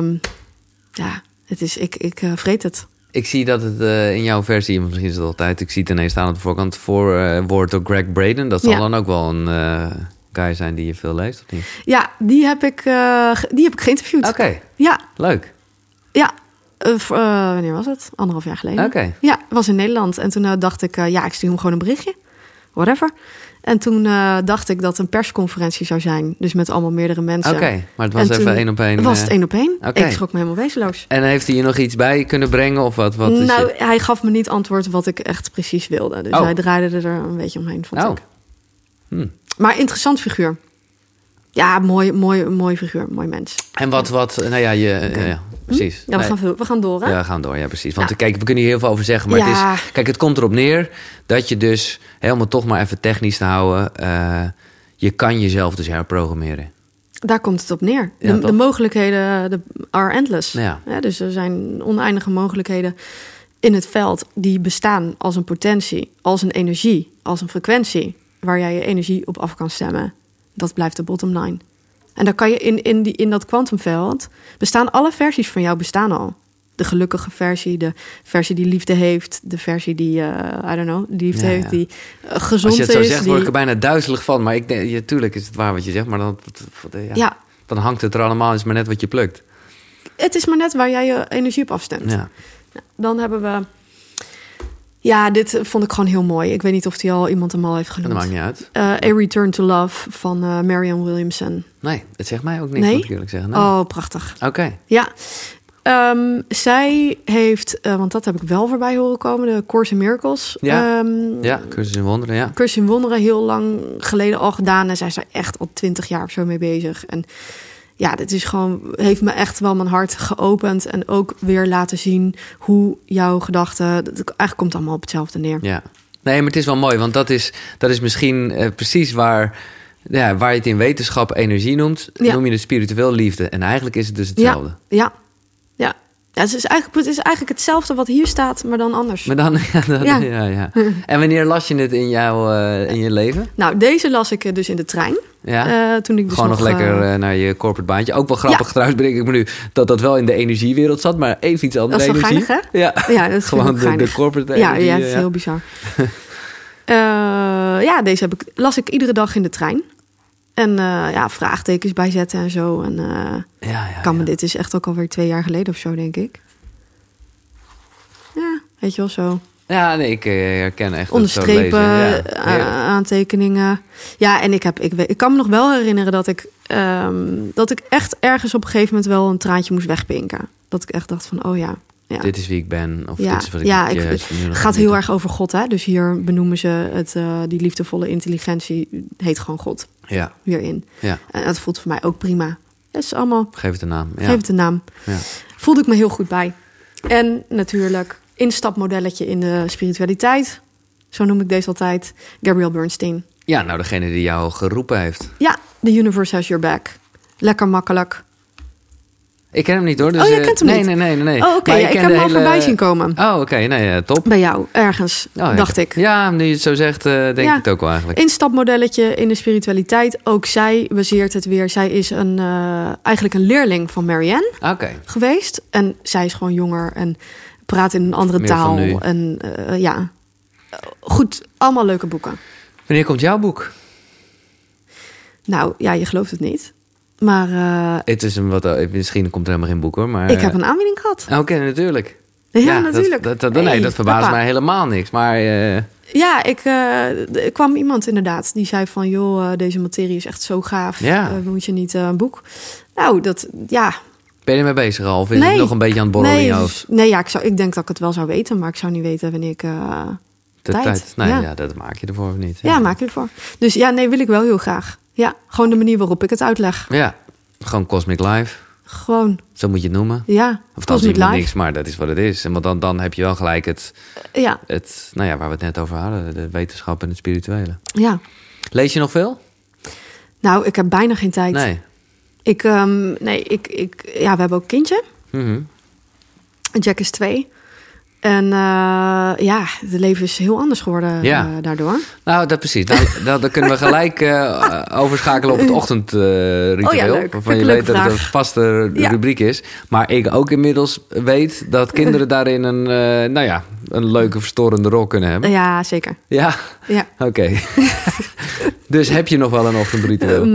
vreet het. Ik zie dat het in jouw versie, misschien is het altijd... Ik zie het ineens staan op de voorkant woord door Greg Braden. Dat zal dan ook wel een guy zijn die je veel leest, of niet? Ja, die heb ik geïnterviewd. Oké. Ja. Leuk. Ja. Wanneer was het? 1,5 jaar geleden. Oké. Ja, was in Nederland. En toen dacht ik, ik stuur hem gewoon een berichtje. Whatever. En toen dacht ik dat het een persconferentie zou zijn. Dus met allemaal meerdere mensen. Oké, maar het was even 1 op 1. Het was het 1 op 1. Okay. Ik schrok me helemaal wezenloos. En heeft hij je nog iets bij kunnen brengen? Of wat nou, hij gaf me niet antwoord wat ik echt precies wilde. Dus hij draaide er een beetje omheen, vond ik. Maar interessant figuur. Ja, mooi figuur, mooi mens. En precies. Ja, we gaan door, hè? Ja, we gaan door, ja, precies. Want kijk, we kunnen hier heel veel over zeggen. Maar het komt erop neer dat je dus... helemaal toch maar even technisch te houden... je kan jezelf dus herprogrammeren. Daar komt het op neer. De mogelijkheden are endless. Ja. Ja, dus er zijn oneindige mogelijkheden in het veld... die bestaan als een potentie, als een energie, als een frequentie... waar jij je energie op af kan stemmen. Dat blijft de bottom line. En dan kan je in dat kwantumveld... bestaan alle versies van jou bestaan al. De gelukkige versie, de versie die liefde heeft... de versie die, liefde heeft, die gezond is. Als je het zo zegt, word ik er bijna duizelig van. Maar ik denk, tuurlijk is het waar wat je zegt... maar dan hangt het er allemaal, is maar net wat je plukt. Het is maar net waar jij je energie op afstemt. Ja. Dan hebben we... Ja, dit vond ik gewoon heel mooi. Ik weet niet of iemand hem al heeft genoemd. Dat maakt niet uit. A Return to Love van Marianne Williamson. Nee, het zegt mij ook niks, moet ik eerlijk zeggen. Nee. Oh, prachtig. Oké. Ja. Zij heeft, want dat heb ik wel voorbij horen komen... de Course in Miracles. Cursus in Wonderen, ja. Cursus in Wonderen, heel lang geleden al gedaan. En zij is er echt al 20 jaar of zo mee bezig. En ja, dit is gewoon, heeft me echt wel mijn hart geopend. En ook weer laten zien hoe jouw gedachten... Eigenlijk komt het allemaal op hetzelfde neer. Ja. Nee, maar het is wel mooi, want dat is misschien precies waar je het in wetenschap energie noemt. Ja. Noem je het spiritueel liefde. En eigenlijk is het dus hetzelfde. Ja, het is eigenlijk hetzelfde wat hier staat, maar dan anders. Maar dan, ja. En wanneer las je het in je leven? Nou, deze las ik dus in de trein. Ja? Toen ik dus gewoon nog lekker naar je corporate baantje. Ook wel grappig trouwens, bedenk ik me nu... dat wel in de energiewereld zat, maar even iets andere energie. Dat is wel geinig, hè? Ja, dat is gewoon de corporate energie. Ja, dat is heel bizar. Deze las ik iedere dag in de trein. En vraagtekens bijzetten en zo. En dit is echt ook alweer 2 jaar geleden of zo, denk ik. Ja, weet je wel zo. Ja, nee, ik herken echt onderstrepen, aantekeningen. Ja, en ik kan me nog wel herinneren dat ik echt ergens op een gegeven moment wel een traantje moest wegpinken. Dat ik echt dacht van, ja. Dit is wie ik ben. Of dit is wat het gaat heel erg over God, hè? Dus hier benoemen ze het, die liefdevolle intelligentie heet gewoon God. Ja. Hierin. Ja. En dat voelt voor mij ook prima. Dat is allemaal. Geef het een naam. Ja. Geef het een naam. Ja. Voelde ik me heel goed bij. En natuurlijk instapmodelletje in de spiritualiteit. Zo noem ik deze altijd. Gabrielle Bernstein. Ja, nou degene die jou geroepen heeft. Ja, The Universe Has Your Back. Lekker makkelijk. Ik ken hem niet hoor. Dus, je kent hem niet? Nee. Oh, oké. Ik heb hem al voorbij zien komen. Oh, oké. Nee, top. Bij jou, ergens, dacht ik. Ja, nu je het zo zegt, denk ik het ook wel eigenlijk. Instapmodelletje in de spiritualiteit. Ook zij baseert het weer. Zij is eigenlijk een leerling van Marianne geweest. En zij is gewoon jonger en praat in een andere taal. En goed, allemaal leuke boeken. Wanneer komt jouw boek? Nou, je gelooft het niet. Maar het is misschien komt er helemaal geen boek hoor. Maar ik heb een aanbieding gehad. Oké, natuurlijk. Ja, natuurlijk. Dat verbaast mij helemaal niks. Maar er kwam iemand inderdaad die zei van, joh, deze materie is echt zo gaaf. Moet je niet een boek? Nou, ben je ermee bezig al? Of is het nog een beetje aan het borrelen in je hoofd? Nee, ik denk dat ik het wel zou weten, maar ik zou niet weten wanneer ik tijd. Nee, dat maak je ervoor of niet? Ja, maak je ervoor. Dus wil ik wel heel graag. Ja, gewoon de manier waarop ik het uitleg. Ja, gewoon Cosmic Life. Gewoon. Zo moet je het noemen. Ja. Of dan zie je niks, maar dat is wat het is. En dan heb je wel gelijk het waar we het net over hadden. De wetenschap en het spirituele. Ja. Lees je nog veel? Nou, ik heb bijna geen tijd. Nee. We hebben ook een kindje. Mm-hmm. Jack is 2. En het leven is heel anders geworden daardoor. Nou, dat precies. Dan kunnen we gelijk overschakelen op het ochtendritueel. Leuk. Waarvan je weet dat het een vaste rubriek is. Maar ik ook inmiddels weet dat kinderen daarin een leuke verstorende rol kunnen hebben. Ja, zeker. Ja? Ja. Oké. Dus heb je nog wel een ochtendritueel?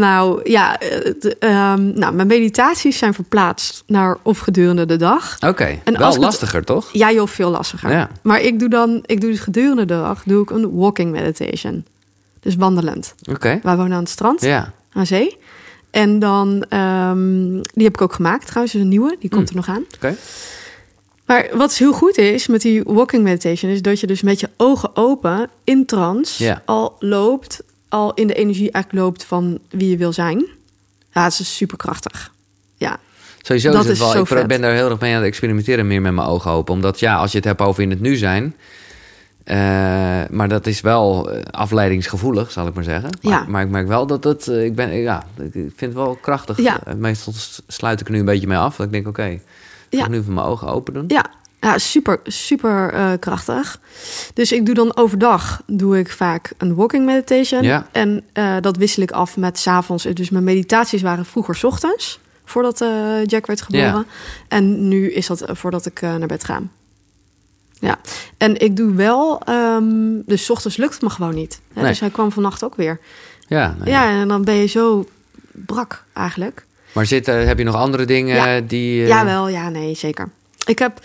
Mijn meditaties zijn verplaatst naar of gedurende de dag. Oké, wel lastiger, toch? Ja, joh, veel lastiger. Ja. Maar ik doe dus gedurende de dag een walking meditation. Dus wandelend. Oké. Wij wonen aan het strand, aan zee. En dan, die heb ik ook gemaakt trouwens, een nieuwe. Die komt er nog aan. Oké. Maar wat heel goed is met die walking meditation... is dat je dus met je ogen open in trance al in de energie eigenlijk loopt van wie je wil zijn. Ja, het is superkrachtig. Ja. Sowieso dat is het wel. Ik ben daar heel erg mee aan het experimenteren, meer met mijn ogen open. Omdat als je het hebt over in het nu zijn... maar dat is wel afleidingsgevoelig, zal ik maar zeggen. Maar ik merk wel dat het... ik vind het wel krachtig. Ja. Meestal sluit ik er nu een beetje mee af. Dat ik denk, oké, ga ik nu even mijn ogen open doen. Ja, super, super krachtig. Dus ik doe dan overdag vaak een walking meditation. Ja. En dat wissel ik af met 's avonds. Dus mijn meditaties waren vroeger 's ochtends, voordat Jack werd geboren. Ja. En nu is dat voordat ik naar bed ga. Ja, en ik doe wel... dus 's ochtends lukt het me gewoon niet. Nee. Dus hij kwam vannacht ook weer. Ja, en dan ben je zo brak eigenlijk. Maar heb je nog andere dingen die... Jawel, nee, zeker. Ik heb...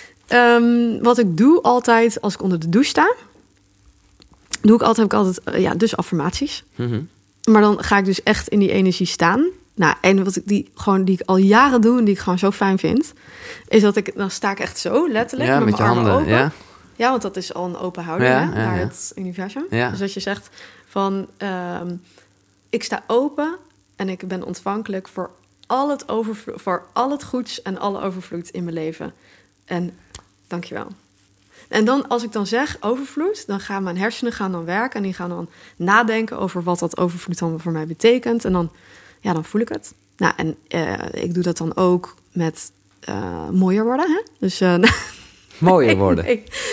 wat ik doe altijd als ik onder de douche sta... heb ik altijd dus affirmaties. Mm-hmm. Maar dan ga ik dus echt in die energie staan. Nou, en die ik al jaren doe en die ik gewoon zo fijn vind... is dat dan sta ik echt zo letterlijk met mijn armen open. Ja. Ja, want dat is al een open houding naar het universum. Ja. Dus als je zegt van... ik sta open en ik ben ontvankelijk voor al het goeds en alle overvloed in mijn leven. En dankjewel. En dan, als ik dan zeg overvloed, dan gaan mijn hersenen dan werken... en die gaan dan nadenken over wat dat overvloed dan voor mij betekent. En dan voel ik het. Nou, en ik doe dat dan ook met mooier worden, hè? Dus... mooier worden?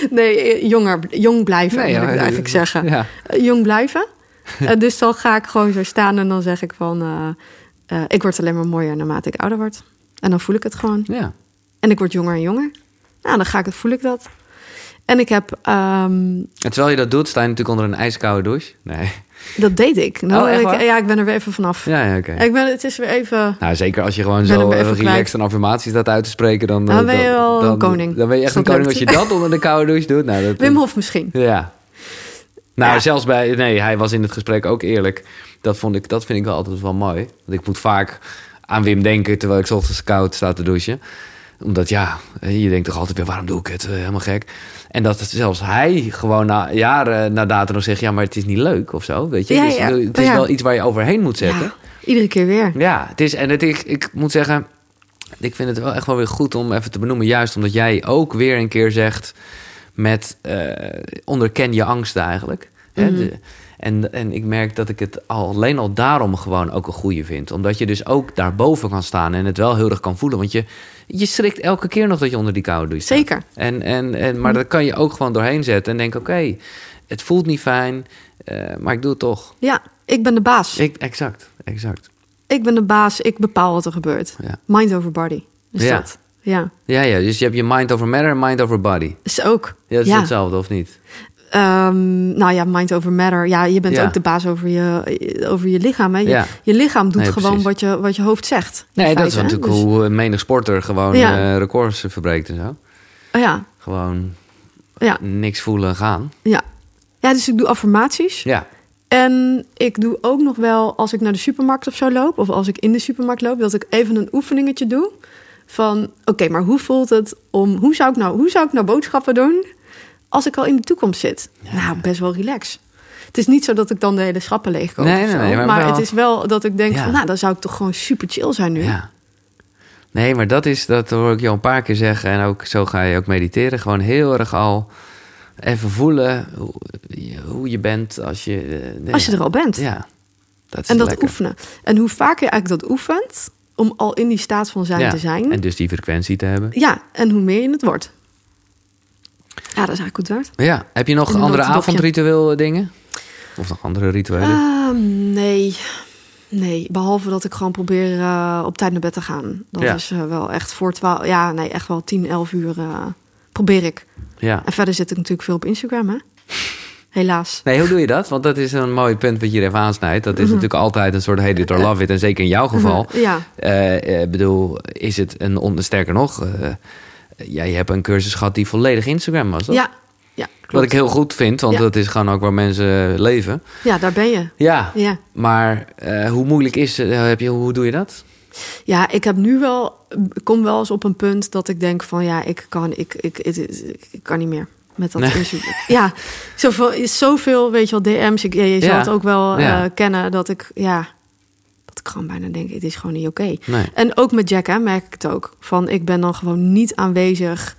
Jong blijven, moet ik eigenlijk zeggen. Ja. Jong blijven. Dus dan ga ik gewoon zo staan en dan zeg ik van... ik word alleen maar mooier naarmate ik ouder word. En dan voel ik het gewoon. Ja. En ik word jonger en jonger. Nou, dan voel ik dat. En ik heb... En terwijl je dat doet, sta je natuurlijk onder een ijskoude douche? Nee. Dat deed ik. Nou, ik ben er weer even vanaf. Ja, oké. Het is weer even... Nou, zeker als je gewoon zo relaxed en affirmaties staat uit te spreken... Dan ben je wel een koning. Dan ben je echt een koning als je dat onder de koude douche doet. Nou, Wim Hof misschien. Ja. Nou, zelfs bij... Nee, hij was in het gesprek ook eerlijk. Dat vind ik wel altijd wel mooi. Want ik moet vaak aan Wim denken... terwijl ik 's ochtends koud sta te douchen. Omdat je denkt toch altijd weer... waarom doe ik het? Helemaal gek. En dat zelfs hij gewoon jaren na datum nog zegt... ja, maar het is niet leuk of zo, weet je. Ja, het is wel iets waar je overheen moet zetten. Ja, iedere keer weer. Ja, ik moet zeggen... ik vind het wel echt wel weer goed om even te benoemen... juist omdat jij ook weer een keer zegt... met onderken je angsten eigenlijk. Mm-hmm. En ik merk dat ik het alleen al daarom gewoon ook een goeie vind. Omdat je dus ook daarboven kan staan... en het wel heel erg kan voelen. Want je schrikt elke keer nog dat je onder die koude douche staat. Zeker. Maar dat kan je ook gewoon doorheen zetten. En denk, oké, het voelt niet fijn, maar ik doe het toch. Ja, ik ben de baas. Exact. Ik ben de baas, ik bepaal wat er gebeurt. Ja. Mind over body. Dus dat. Ja, dus je hebt je mind over matter en mind over body. Is ook. Ja, dat is hetzelfde, of niet? Mind over matter. Ja, je bent ook de baas over je lichaam. Hè? Je lichaam doet gewoon wat je hoofd zegt. Nee, dat is natuurlijk hoe menig sporter gewoon records verbreekt en zo. Ja. Gewoon niks voelen en gaan. Ja, dus ik doe affirmaties. Ja. En ik doe ook nog wel, als ik naar de supermarkt of zo loop... of als ik in de supermarkt loop, dat ik even een oefeningetje doe... van, oké, maar hoe voelt het om... Hoe zou ik nou boodschappen doen... als ik al in de toekomst zit? Ja. Nou, best wel relax. Het is niet zo dat ik dan de hele schappen leegkoop. Nee, maar het is wel dat ik denk van... nou, dan zou ik toch gewoon super chill zijn nu. Ja. Nee, maar dat hoor ik je al een paar keer zeggen. En ook zo ga je ook mediteren. Gewoon heel erg al even voelen hoe je bent als je... als je er al bent. Ja, dat is en dat lekker. Oefenen. En hoe vaker je eigenlijk dat oefent, om al in die staat van zijn te zijn. En dus die frequentie te hebben. Ja, en hoe meer je het wordt. Ja, dat is eigenlijk goed waard. Ja, heb je nog andere avondritueel dingen? Of nog andere rituelen? Nee, behalve dat ik gewoon probeer op tijd naar bed te gaan. Dat is wel echt voor 12... Ja, nee, echt wel 10, 11 uur probeer ik. Ja. En verder zit ik natuurlijk veel op Instagram, hè? Helaas. Nee, hoe doe je dat? Want dat is een mooi punt wat je er even aansnijdt. Dat is natuurlijk altijd een soort hate it or love it. En zeker in jouw geval. Is het sterker nog... je hebt een cursus gehad die volledig Instagram was, toch? Ja, klopt. Wat ik heel goed vind, want dat is gewoon ook waar mensen leven. Ja, daar ben je. Ja. Maar hoe moeilijk is het? Hoe doe je dat? Ja, ik heb nu wel... Ik kom wel eens op een punt dat ik denk van... Ja, ik kan niet meer. Met dat Instagram. Ja, zoveel, weet je wel, DM's. Je zal het ook wel kennen dat ik... Ja, dat ik gewoon bijna denk, het is gewoon niet oké. Nee. En ook met Jack, hè, merk ik het ook. Van, ik ben dan gewoon niet aanwezig.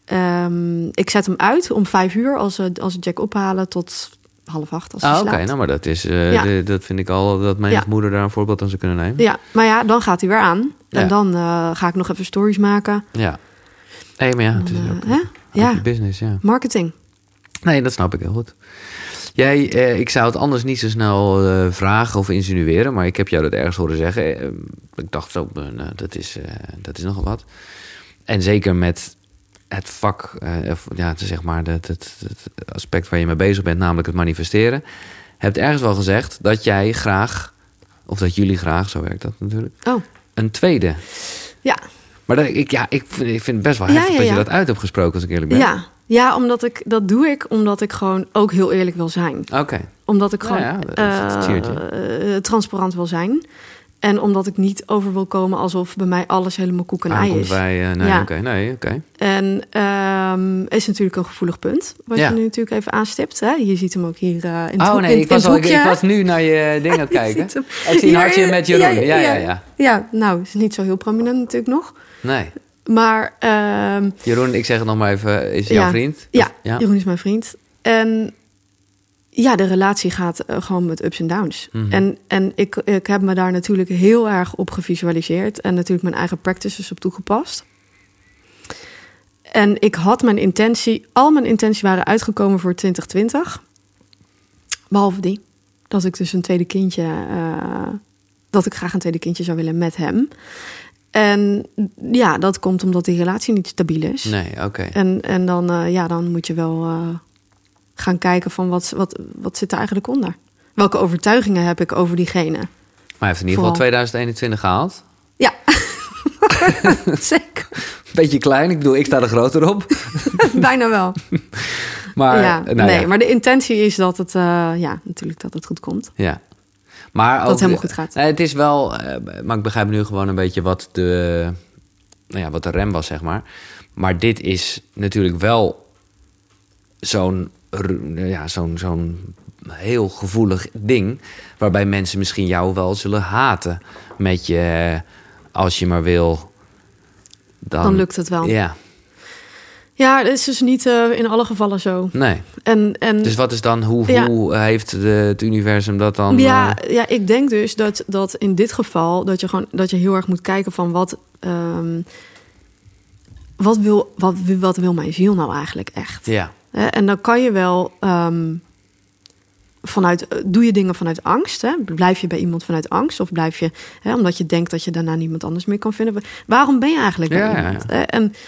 Ik zet hem uit om 5 uur als Jack ophalen tot 7:30 als hij slaapt. Oké, nou, maar dat is... dat vind ik al dat mijn moeder daar een voorbeeld aan zou kunnen nemen. Ja, maar ja, dan gaat hij weer aan. Ja. En dan ga ik nog even stories maken. Ja. Nee, maar het is ook business, Marketing. Nee, dat snap ik heel goed. Ik zou het anders niet zo snel vragen of insinueren, maar ik heb jou dat ergens horen zeggen. Ik dacht zo, dat is nogal wat. En zeker met het vak, zeg maar, het aspect waar je mee bezig bent, namelijk het manifesteren. Hebt ergens wel gezegd dat jij graag, of dat jullie graag, zo werkt dat natuurlijk, een tweede. Ja. Maar ik vind het best wel heftig dat je dat uit hebt gesproken, als ik eerlijk ben. Ja, dat doe ik omdat ik gewoon ook heel eerlijk wil zijn. Oké. Omdat ik gewoon transparant wil zijn. En omdat ik niet over wil komen alsof bij mij alles helemaal koek en ei is. Oké. En is natuurlijk een gevoelig punt. Wat je nu natuurlijk even aanstipt. Hè? Je ziet hem ook hier in het ik was nu naar je ding aan het kijken. Ik zie een hartje met Jeroen. Ja, nou, is niet zo heel prominent natuurlijk nog. Nee. Maar... Jeroen, ik zeg het nog maar even, is jouw vriend? Ja, Jeroen is mijn vriend. En ja, de relatie gaat gewoon met ups en downs. Mm-hmm. En ik heb me daar natuurlijk heel erg op gevisualiseerd. En natuurlijk mijn eigen practices op toegepast. En ik had al mijn intenties waren uitgekomen voor 2020. Behalve die. Dat ik dus een tweede kindje... dat ik graag een tweede kindje zou willen met hem. En ja, dat komt omdat die relatie niet stabiel is. Nee, oké. En dan moet je wel gaan kijken van wat zit er eigenlijk onder. Welke overtuigingen heb ik over diegene? Maar hij heeft in ieder geval 2021 gehaald. Ja, zeker. Beetje klein, ik bedoel, ik sta er groter op. Bijna wel. Maar, maar de intentie is dat het, natuurlijk dat het goed komt. Ja. Maar dat het helemaal goed gaat. Het is wel, maar ik begrijp nu gewoon een beetje wat de rem was, zeg maar. Maar dit is natuurlijk wel zo'n heel gevoelig ding, waarbij mensen misschien jou wel zullen haten met je, als je maar wil. Dan lukt het wel. Ja. Ja, het is dus niet in alle gevallen zo. Nee. En dus wat is dan, hoe heeft het universum dat dan... Ja, ik denk dus dat in dit geval... dat je heel erg moet kijken van wat wil mijn ziel nou eigenlijk echt? Ja. En dan kan je wel... doe je dingen vanuit angst? Hè? Blijf je bij iemand vanuit angst? Of blijf je... omdat je denkt dat je daarna niemand anders meer kan vinden? Waarom ben je eigenlijk bij iemand? Ja.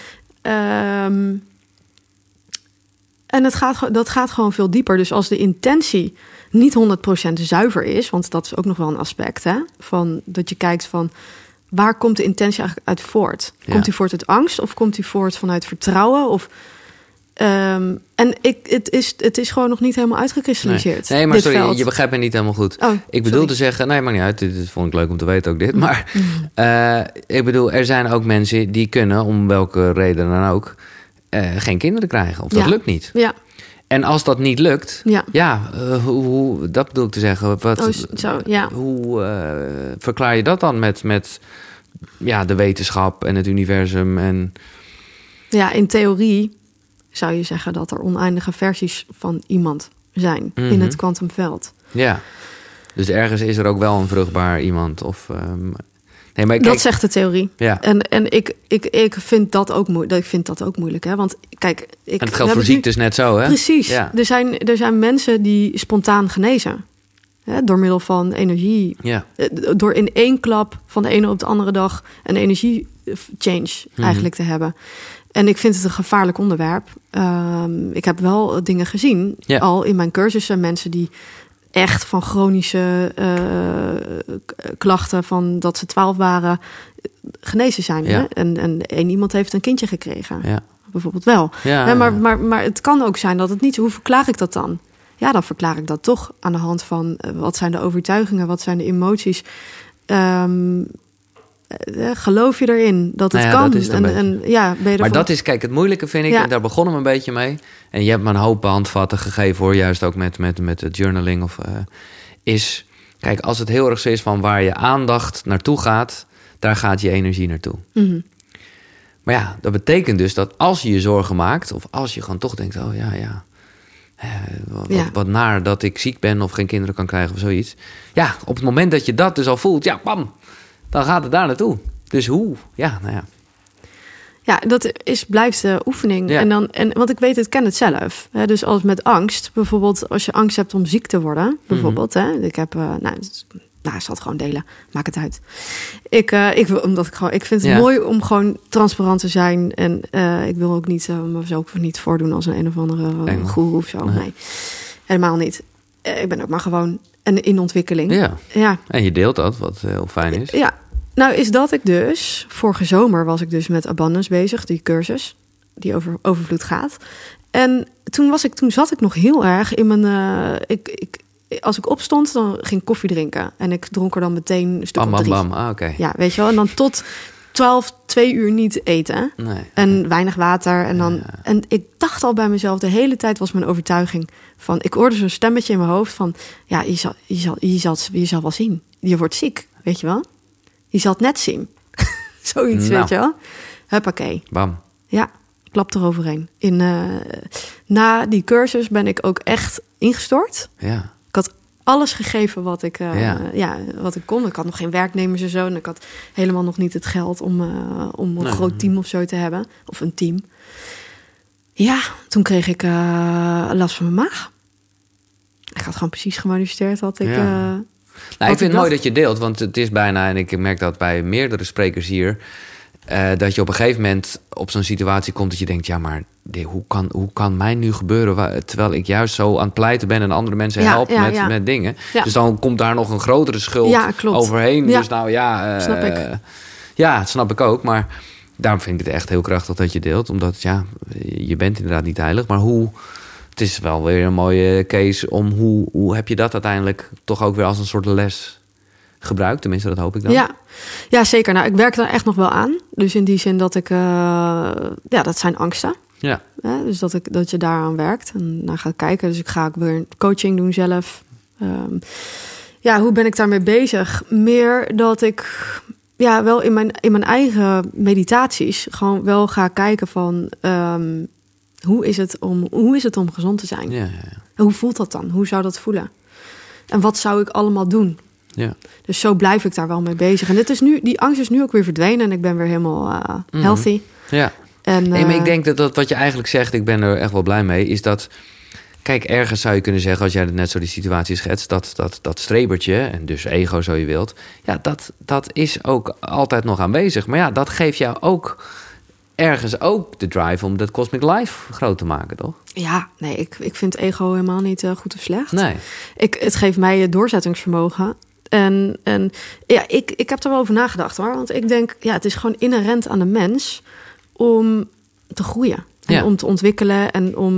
En dat gaat gewoon veel dieper. Dus als de intentie niet 100% zuiver is... want dat is ook nog wel een aspect, hè? Van dat je kijkt van... waar komt de intentie eigenlijk uit voort? Komt die voort uit angst of komt die voort vanuit vertrouwen? Of... het is gewoon nog niet helemaal uitgekristalliseerd. Nee, maar sorry, je begrijpt me niet helemaal goed. Ik bedoel te zeggen... Nee, maar niet uit. Dit vond ik leuk om te weten, ook dit. Maar ik bedoel, er zijn ook mensen die kunnen... om welke reden dan ook... geen kinderen krijgen. Of dat lukt niet. Ja. En als dat niet lukt... hoe dat bedoel ik te zeggen. Hoe verklaar je dat dan met de wetenschap en het universum. En... Ja, in theorie zou je zeggen dat er oneindige versies van iemand zijn in het kwantumveld. Ja, dus ergens is er ook wel een vruchtbaar iemand. Of, nee, maar kijk, dat zegt de theorie. Ja. En ik vind dat ook moeilijk. Ik vind dat ook moeilijk, hè? Want kijk, en het geldt voor ziektes net zo, hè? Precies. Ja. Er zijn mensen die spontaan genezen. Hè? Door middel van energie. Ja. Door in één klap van de ene op de andere dag een energiechange eigenlijk te hebben. En ik vind het een gevaarlijk onderwerp. Ik heb wel dingen gezien, al in mijn cursussen, mensen die echt van chronische klachten van dat ze 12 waren genezen zijn. Ja. Hè? En één iemand heeft een kindje gekregen. Ja. Bijvoorbeeld wel. Ja, maar het kan ook zijn dat het niet... Hoe verklaar ik dat dan? Ja, dan verklaar ik dat toch aan de hand van... wat zijn de overtuigingen, wat zijn de emoties... geloof je erin dat het kan? Dat is het maar dat is, kijk, het moeilijke vind ik... en daar begonnen we een beetje mee... en je hebt me een hoop handvatten gegeven... hoor, juist ook met het journaling... is, kijk, als het heel erg zo is... van waar je aandacht naartoe gaat... daar gaat je energie naartoe. Mm-hmm. Maar ja, dat betekent dus dat als je je zorgen maakt... of als je gewoon toch denkt... wat naar dat ik ziek ben... of geen kinderen kan krijgen of zoiets... ja, op het moment dat je dat dus al voelt... ja, bam... dan gaat het daar naartoe. Dus hoe? Ja, nou ja. Ja, dat blijft de oefening. Ja. Want ik weet het, ken het zelf. Dus als met angst, bijvoorbeeld als je angst hebt om ziek te worden, bijvoorbeeld. Mm-hmm. Ik heb, ik zal het gewoon delen. Maak het uit. Ik vind het mooi om gewoon transparant te zijn. En ik wil ook niet mezelf niet voordoen als een of andere goeroe of zo. Nee, helemaal niet. Ik ben ook maar gewoon in ontwikkeling. Ja. En je deelt dat, wat heel fijn is. Ja. Nou is dat ik dus... Vorige zomer was ik dus met Abundance bezig. Die cursus die over overvloed gaat. En toen zat ik nog heel erg in mijn... als ik opstond, dan ging ik koffie drinken. En ik dronk er dan meteen een stuk of 3. Okay. Ja, weet je wel. En dan tot 2 uur niet eten. Nee. En weinig water. En dan en ik dacht al bij mezelf... de hele tijd was mijn overtuiging van... Ik hoorde zo'n stemmetje in mijn hoofd van... ja, je zal wel zien. Je wordt ziek, weet je wel. Je zal het net zien. Zoiets, weet je wel. Huppakee. Bam. Ja, klap eroverheen. Na die cursus ben ik ook echt ingestort. Ja. Ik had alles gegeven wat ik kon. Ik had nog geen werknemers en zo. En ik had helemaal nog niet het geld om een groot team of zo te hebben. Of een team. Ja, toen kreeg ik last van mijn maag. Ik had gewoon precies gemanifesteerd wat ik... ik vind het mooi dat je deelt, want het is bijna... en ik merk dat bij meerdere sprekers hier... dat je op een gegeven moment op zo'n situatie komt... dat je denkt, ja, maar hoe kan mij nu gebeuren... terwijl ik juist zo aan het pleiten ben... en andere mensen help met dingen. Ja. Dus dan komt daar nog een grotere schuld overheen. Ja. Dus snap ik. Ja, dat snap ik ook, maar... daarom vind ik het echt heel krachtig dat je deelt. Omdat, je bent inderdaad niet heilig, maar hoe... Het is wel weer een mooie case om hoe heb je dat uiteindelijk toch ook weer als een soort les gebruikt? Tenminste, dat hoop ik dan. Ja, zeker. Nou, ik werk daar echt nog wel aan. Dus in die zin dat ik... dat zijn angsten. Ja. Dus dat je daaraan werkt en naar gaat kijken. Dus ik ga ook weer coaching doen zelf. Hoe ben ik daarmee bezig? Meer dat ik... wel in mijn eigen meditaties gewoon wel ga kijken van... Hoe is het om gezond te zijn? Ja. Hoe voelt dat dan? Hoe zou dat voelen? En wat zou ik allemaal doen? Ja. Dus zo blijf ik daar wel mee bezig. En die angst is nu ook weer verdwenen... en ik ben weer helemaal healthy. Ja. Maar ik denk dat wat je eigenlijk zegt... ik ben er echt wel blij mee... is dat... Kijk, ergens zou je kunnen zeggen... als jij net zo die situatie schetst... dat strebertje, en dus ego zo je wilt... ja, dat is ook altijd nog aanwezig. Maar ja, dat geeft jou ook... ergens ook de drive om dat Cosmic Life groot te maken, toch? Ja, nee, ik vind ego helemaal niet goed of slecht. Nee. Het geeft mij het doorzettingsvermogen. En ik heb er wel over nagedacht, hoor. Want ik denk, het is gewoon inherent aan de mens om te groeien. En om te ontwikkelen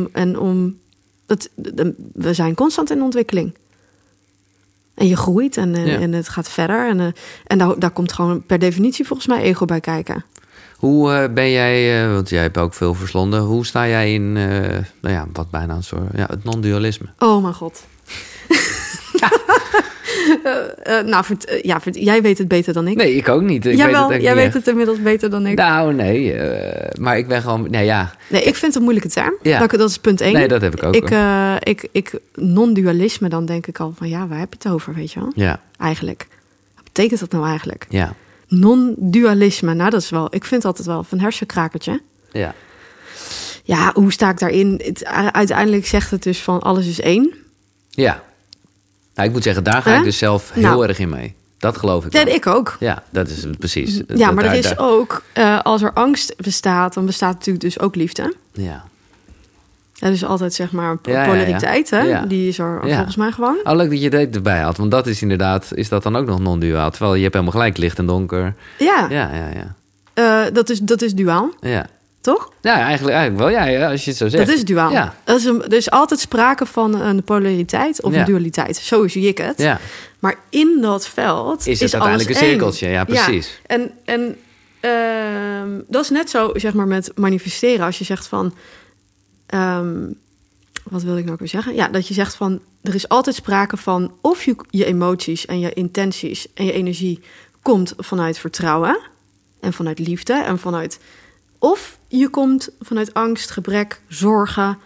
we zijn constant in ontwikkeling. En je groeit en het gaat verder. En daar komt gewoon per definitie volgens mij ego bij kijken. Hoe ben jij, want jij hebt ook veel verslonden... hoe sta jij in, wat bijna een soort... het non-dualisme? Oh mijn god. Jij weet het beter dan ik. Nee, ik ook niet. Jij weet het inmiddels beter dan ik. Nou, nee. Maar ik ben gewoon... Nee, ja. Nee, ik vind het een moeilijke term. Ja. Dat is punt 1. Nee, dat heb ik ook. Non-dualisme, dan denk ik al van... Ja, waar heb je het over, weet je wel? Ja. Eigenlijk. Wat betekent dat nou eigenlijk? Ja. Non-dualisme, nou dat is wel... Ik vind altijd wel een hersenkrakertje. Ja. Ja, hoe sta ik daarin? Uiteindelijk zegt het dus van alles is één. Ja. Nou, ik moet zeggen, daar ga ik dus zelf heel erg in mee. Dat geloof ik. Ja, ik ook. Ja, dat is precies. Ja, maar er is ook, als er angst bestaat, dan bestaat natuurlijk dus ook liefde. Ja. Dat is altijd zeg maar polariteit, hè? Ja. Die is er volgens mij gewoon. Oh, leuk dat je dit erbij had, want dat is inderdaad, is dat dan ook nog non-duaal? Terwijl je hebt helemaal gelijk, licht en donker. Ja. Dat is duaal. Ja. Toch? Ja, eigenlijk wel. Ja, als je het zo zegt. Dat is duaal. Ja. Er is altijd sprake van een polariteit of een dualiteit. Zo zie ik het. Ja. Maar in dat veld is het uiteindelijk een cirkeltje. Ja, precies. Ja. En dat is net zo, zeg maar, met manifesteren. Als je zegt van... wat wil ik nou weer zeggen? Ja, dat je zegt van... Er is altijd sprake van... of je emoties en je intenties en je energie... komt vanuit vertrouwen... en vanuit liefde en vanuit... of je komt vanuit angst, gebrek, zorgen.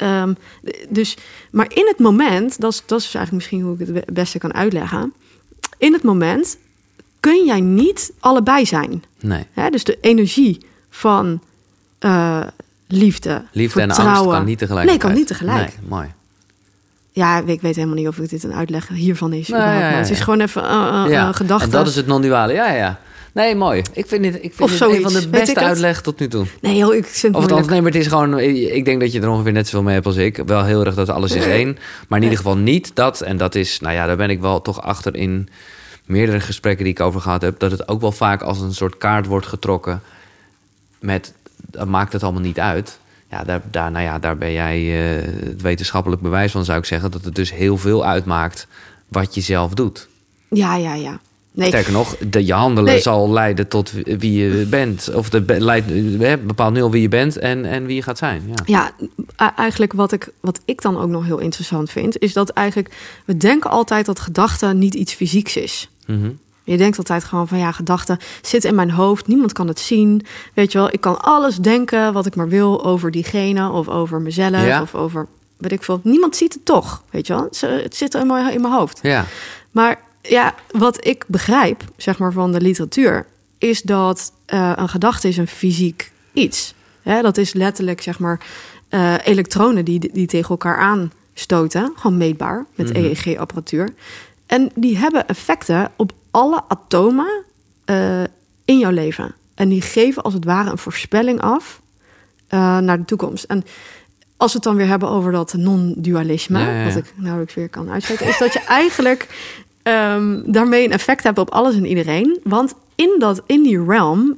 Maar in het moment... Dat is eigenlijk misschien hoe ik het beste kan uitleggen... in het moment kun jij niet allebei zijn. Nee. Ja, dus de energie van... liefde en angst kan niet tegelijk. Nee, kan niet tegelijk. Nee, mooi. Ja, ik weet helemaal niet of ik dit een uitleg hiervan is. Maar het is gewoon even een gedachte. En dat is het non-duale. Ja. Nee, mooi. Ik vind dit een van de beste uitleg tot nu toe. Nee, joh, ik vind het moeilijk. Nee, maar het is gewoon... Ik denk dat je er ongeveer net zoveel mee hebt als ik. Wel heel erg dat alles is één. Maar in ieder geval niet dat. En dat is... Nou ja, daar ben ik wel toch achter in meerdere gesprekken die ik over gehad heb. Dat het ook wel vaak als een soort kaart wordt getrokken met... Dat maakt het allemaal niet uit. Ja, daar ben jij het wetenschappelijk bewijs van, zou ik zeggen. Dat het dus heel veel uitmaakt wat je zelf doet. Ja. Nee. Sterker nog, je handelen zal leiden tot wie je bent. Of bepaalt nu al wie je bent en wie je gaat zijn. Ja, eigenlijk wat ik dan ook nog heel interessant vind... is dat eigenlijk... We denken altijd dat gedachten niet iets fysieks is. Mm-hmm. Je denkt altijd gewoon van gedachten zitten in mijn hoofd. Niemand kan het zien. Weet je wel, ik kan alles denken wat ik maar wil over diegene of over mezelf of over weet ik veel. Niemand ziet het toch, weet je wel. Het zit in mijn hoofd. Ja. Maar wat ik begrijp, zeg maar, van de literatuur, is dat een gedachte is een fysiek iets. Dat is letterlijk, zeg maar, elektronen die tegen elkaar aanstoten, gewoon meetbaar met EEG-apparatuur. En die hebben effecten op alle atomen in jouw leven. En die geven als het ware een voorspelling af naar de toekomst. En als we het dan weer hebben over dat non-dualisme... wat ik nauwelijks weer kan uitspreken... is dat je eigenlijk daarmee een effect hebt op alles en iedereen. Want in die realm,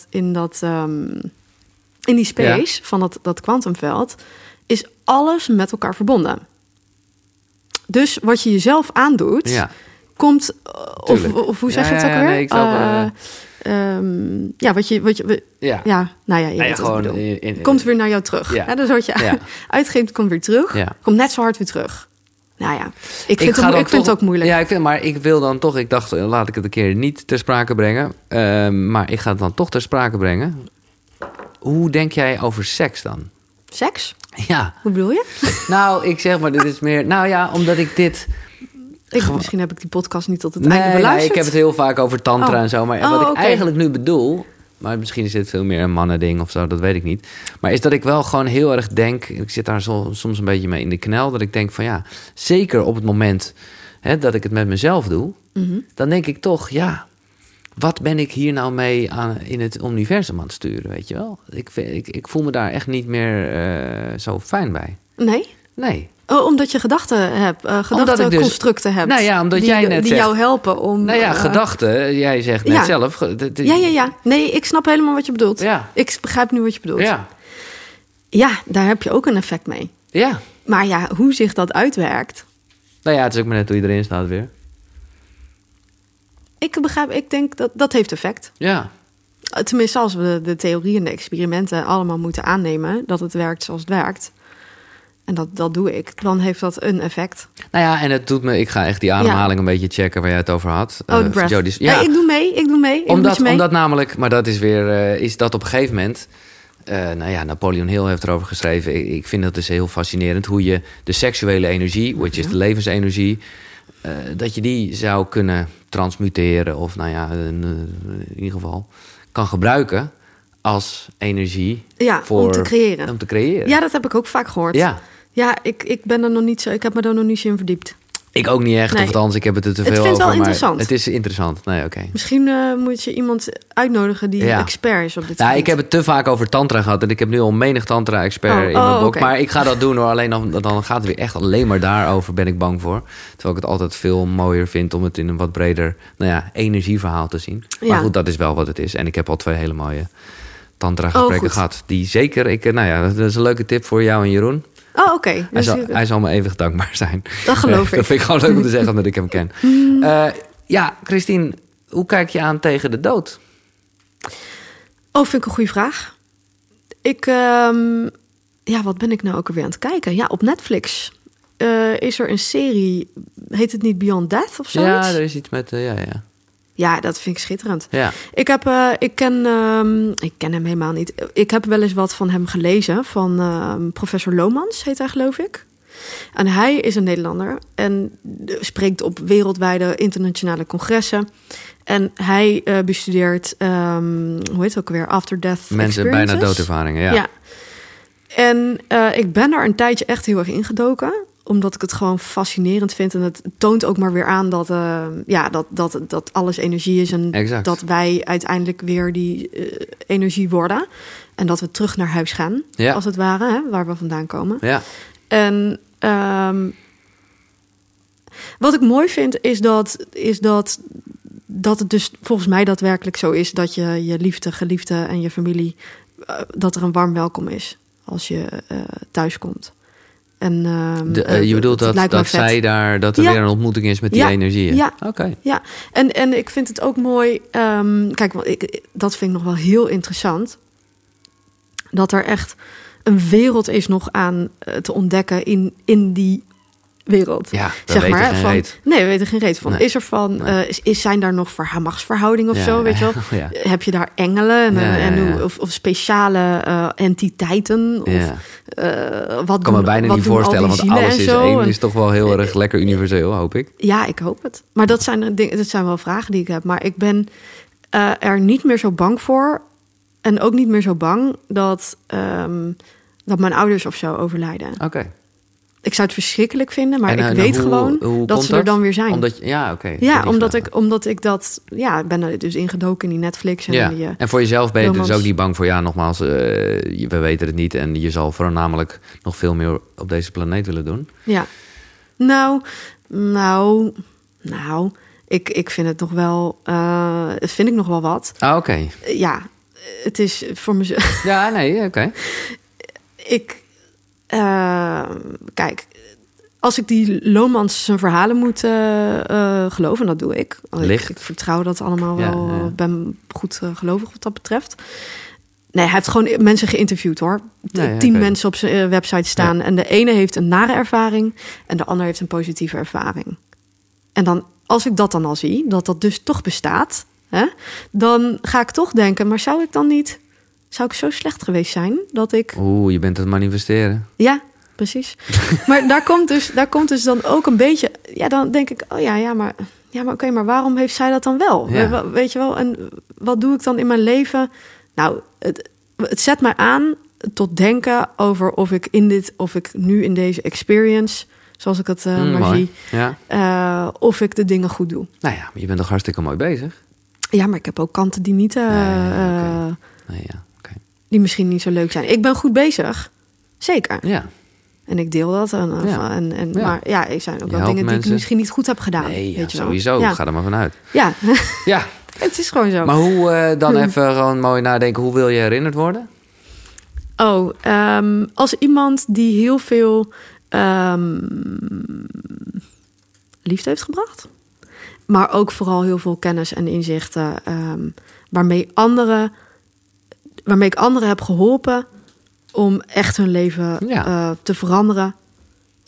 in die space van dat kwantumveld... is alles met elkaar verbonden. Dus wat je jezelf aandoet... Ja. Komt, of hoe zeg je het ook weer? Nee, ik komt weer naar jou terug. Ja. Dus wat je uitgeeft, komt weer terug. Ja. Komt net zo hard weer terug. Nou ja, ik vind het ook moeilijk. Ja, maar ik wil dan toch... Ik dacht, laat ik het een keer niet ter sprake brengen. Maar ik ga het dan toch ter sprake brengen. Hoe denk jij over seks dan? Seks? Ja. Hoe bedoel je? Nou, ik zeg maar, dit is meer... Nou ja, omdat ik dit... Misschien heb ik die podcast niet tot het einde beluisterd. Nee, ik heb het heel vaak over tantra en zo. Maar wat ik eigenlijk nu bedoel... Maar misschien is dit veel meer een mannending of zo, dat weet ik niet. Maar is dat ik wel gewoon heel erg denk... Ik zit daar soms een beetje mee in de knel... dat ik denk van zeker op het moment dat ik het met mezelf doe... Mm-hmm. Dan denk ik toch, wat ben ik hier nou mee in het universum aan het sturen, weet je wel? Ik voel me daar echt niet meer zo fijn bij. Nee. Oh, omdat je gedachten hebt, gedachtenconstructen hebt. Nou ja, omdat jij net die jou helpen om... Nou ja, gedachten, jij zegt net zelf... Ja. Nee, ik snap helemaal wat je bedoelt. Ja. Ik begrijp nu wat je bedoelt. Ja, daar heb je ook een effect mee. Ja. Maar hoe zich dat uitwerkt... Nou ja, het is ook maar net hoe je erin staat weer. Ik denk dat heeft effect. Ja. Tenminste, als we de theorieën en de experimenten allemaal moeten aannemen... dat het werkt zoals het werkt... en dat doe ik, dan heeft dat een effect. Nou ja, en het doet me... Ik ga echt die ademhaling een beetje checken waar jij het over had. De breath. Jody, ja. Ik doe mee. Omdat namelijk, maar dat is weer... is dat op een gegeven moment... Napoleon Hill heeft erover geschreven. Ik vind dat dus heel fascinerend. Hoe je de seksuele energie, which is de levensenergie... dat je die zou kunnen transmuteren... of in ieder geval kan gebruiken... als energie om te creëren. Ja, dat heb ik ook vaak gehoord. Ja, ik ben er nog niet zo... Ik heb me daar nog niet zo in verdiept. Ik ook niet echt, of althans, ik heb het er te veel over. Het is wel interessant. Het is interessant, oké. Misschien moet je iemand uitnodigen die expert is op dit gebied. Ik heb het te vaak over tantra gehad... en ik heb nu al menig tantra-expert in mijn boek. Okay. Maar ik ga dat doen, hoor. Alleen dan gaat het weer echt alleen maar daarover, ben ik bang voor. Terwijl ik het altijd veel mooier vind... om het in een wat breder energieverhaal te zien. Maar goed, dat is wel wat het is. En ik heb al 2 hele mooie tantra-gesprekken gehad. Die zeker, dat is een leuke tip voor jou en Jeroen... Oh, oké. Hij zal me eeuwig dankbaar zijn. Dat geloof ik. Dat vind ik gewoon leuk om te zeggen, omdat ik hem ken. Christine, hoe kijk je aan tegen de dood? Oh, vind ik een goede vraag. Wat ben ik nou ook alweer aan het kijken? Ja, op Netflix is er een serie... Heet het niet Beyond Death of zoiets? Ja, er is iets met... Ja, dat vind ik schitterend. Ja. Ik ken hem helemaal niet. Ik heb wel eens wat van hem gelezen. Van professor Lomans, heet hij, geloof ik. En hij is een Nederlander. En spreekt op wereldwijde internationale congressen. En hij bestudeert, hoe heet het ook weer? After Death Mensen bijna doodervaringen, ja. En ik ben daar een tijdje echt heel erg ingedoken... omdat ik het gewoon fascinerend vind. En het toont ook maar weer aan dat alles energie is. En dat wij uiteindelijk weer die energie worden. En dat we terug naar huis gaan, als het ware. Hè, waar we vandaan komen. Ja. En wat ik mooi vind is dat het dus volgens mij daadwerkelijk zo is... dat je liefde, geliefde en je familie... dat er een warm welkom is als je thuis komt. En, je bedoelt dat zij daar... dat er weer een ontmoeting is met die energieën? Ja, okay. Ja. En ik vind het ook mooi... dat vind ik nog wel heel interessant... dat er echt een wereld is nog aan te ontdekken in die wereld. Ja, zeg maar, geen reet. Nee, we weten geen reet van. Nee. Is er van... Nee. Zijn daar nog machtsverhoudingen of zo, weet je wel? Ja. Heb je daar engelen of speciale entiteiten? Of, wat ik kan me bijna niet voorstellen, want alles is één. Is toch wel heel erg lekker universeel, hoop ik. Ja, ik hoop het. Maar dat zijn wel vragen die ik heb. Maar ik ben er niet meer zo bang voor... en ook niet meer zo bang dat mijn ouders of zo overlijden. Oké. Ik zou het verschrikkelijk vinden, maar ik weet gewoon dat ze er dan weer zijn. Omdat ik dat... Ja, ik ben er dus ingedoken in die Netflix. En voor jezelf ben je dus ook niet bang voor... Ja, nogmaals, we weten het niet... en je zal voornamelijk nog veel meer op deze planeet willen doen. Ja. Nou... Ik vind het nog wel... vind ik nog wel wat. Ah, oké. Ja, het is voor mezelf... Ja, nee, oké. Kijk, als ik die Lomans zijn verhalen moet geloven, en dat doe ik. Ik vertrouw dat allemaal wel. Ja. Ben goed gelovig wat dat betreft. Nee, hij heeft gewoon mensen geïnterviewd, hoor. 10 mensen op zijn website staan. Ja. En de ene heeft een nare ervaring en de ander heeft een positieve ervaring. En dan, als ik dat dan al zie, dat dus toch bestaat... Hè, dan ga ik toch denken, maar zou ik zo slecht geweest zijn dat ik... Je bent aan het manifesteren. Ja, precies. Maar daar komt dus dan ook een beetje... Ja, dan denk ik, maar oké, maar waarom heeft zij dat dan wel? Ja. Weet je wel, en wat doe ik dan in mijn leven? Nou, het zet mij aan tot denken over of ik nu in deze experience... zoals ik het maar zie, of ik de dingen goed doe. Nou ja, maar je bent toch hartstikke mooi bezig? Ja, maar ik heb ook kanten die niet... die misschien niet zo leuk zijn. Ik ben goed bezig. Zeker. Ja. En ik deel dat. Maar er zijn ook wel dingen die ik misschien niet goed heb gedaan. Nee, weet je sowieso. Ja. Ga er maar vanuit. Ja. Ja. Het is gewoon zo. Maar hoe dan even gewoon mooi nadenken. Hoe wil je herinnerd worden? Als iemand die heel veel liefde heeft gebracht. Maar ook vooral heel veel kennis en inzichten. Waarmee ik anderen heb geholpen om echt hun leven te veranderen.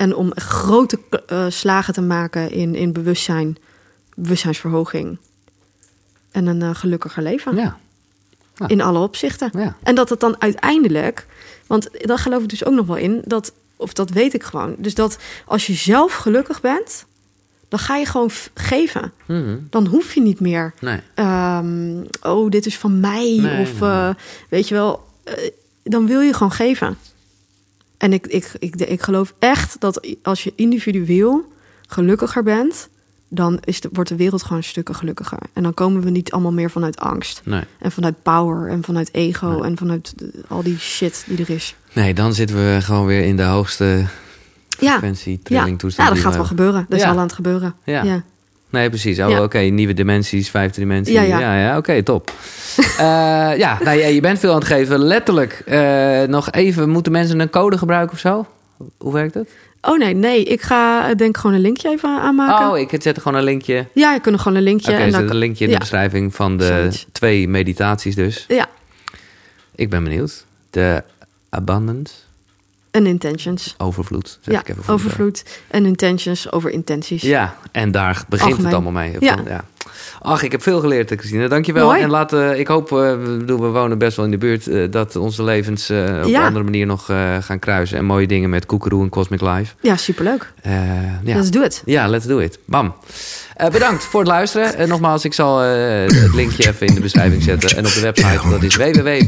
En om grote slagen te maken in bewustzijnsverhoging. En een gelukkiger leven. Ja. In alle opzichten. Ja. En dat het dan uiteindelijk... Want daar geloof ik dus ook nog wel in. Dat weet ik gewoon. Dus dat als je zelf gelukkig bent... dan ga je gewoon geven. Mm-hmm. Dan hoef je niet meer... Nee. Dit is van mij. Nee. Weet je wel... dan wil je gewoon geven. En ik geloof echt dat als je individueel gelukkiger bent... dan wordt de wereld gewoon stukken gelukkiger. En dan komen we niet allemaal meer vanuit angst. Nee. En vanuit power en vanuit ego... en vanuit al die shit die er is. Nee, dan zitten we gewoon weer in de hoogste frequentie, trilling toestand. Ja, dat gaat wel gebeuren. Dat is al aan het gebeuren. Ja. Nee, precies. Oké, nieuwe dimensies, 5e dimensie. Ja, oké, top. Je bent veel aan het geven, letterlijk. Nog even, moeten mensen een code gebruiken of zo? Hoe werkt het? Oh nee. Ik ga denk gewoon een linkje even aanmaken. Oh, ik zet er gewoon een linkje. Ja, je kunt gewoon een linkje. Oké, zet een linkje in de beschrijving van de 2 meditaties dus. Ja. Ik ben benieuwd. De abundance. En intentions. Overvloed. Zeg ik even voor overvloed en intentions over intenties. Ja, en daar begint het allemaal mee. Ja. Ach, ik heb veel geleerd, Christine. Dankjewel. Mooi. En ik hoop, we wonen best wel in de buurt... dat onze levens op een andere manier nog gaan kruisen. En mooie dingen met Koekeroe en Cosmic Life. Ja, superleuk. Let's do it. Ja, let's do it. Bam. Bedankt voor het luisteren. Nogmaals, ik zal het linkje even in de beschrijving zetten. En op de website, dat is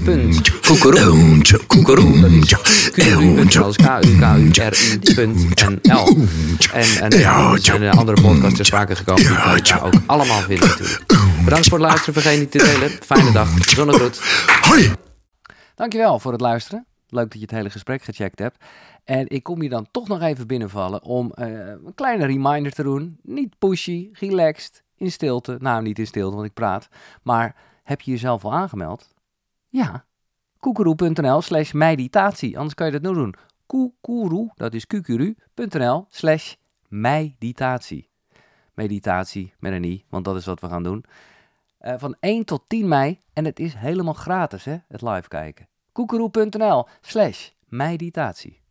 www.koekeroe.nl. En er zijn andere podcasts ter sprake gekomen. Die kan je daar ook allemaal vinden natuurlijk. Bedankt voor het luisteren. Vergeet niet te delen. Fijne dag. Zonnegroet. Hoi. Dankjewel voor het luisteren. Leuk dat je het hele gesprek gecheckt hebt. En ik kom hier dan toch nog even binnenvallen om een kleine reminder te doen. Niet pushy, relaxed, in stilte. Nou, niet in stilte, want ik praat. Maar heb je jezelf al aangemeld? Ja. Koekeroe.nl/meditatie. Anders kan je dat nu doen. Koekeroe, dat is koekeroe.nl/meditatie. Meditatie met een i, want dat is wat we gaan doen. Van 1 tot 10 mei. En het is helemaal gratis, hè, het live kijken. Koekeroe.nl/meditatie.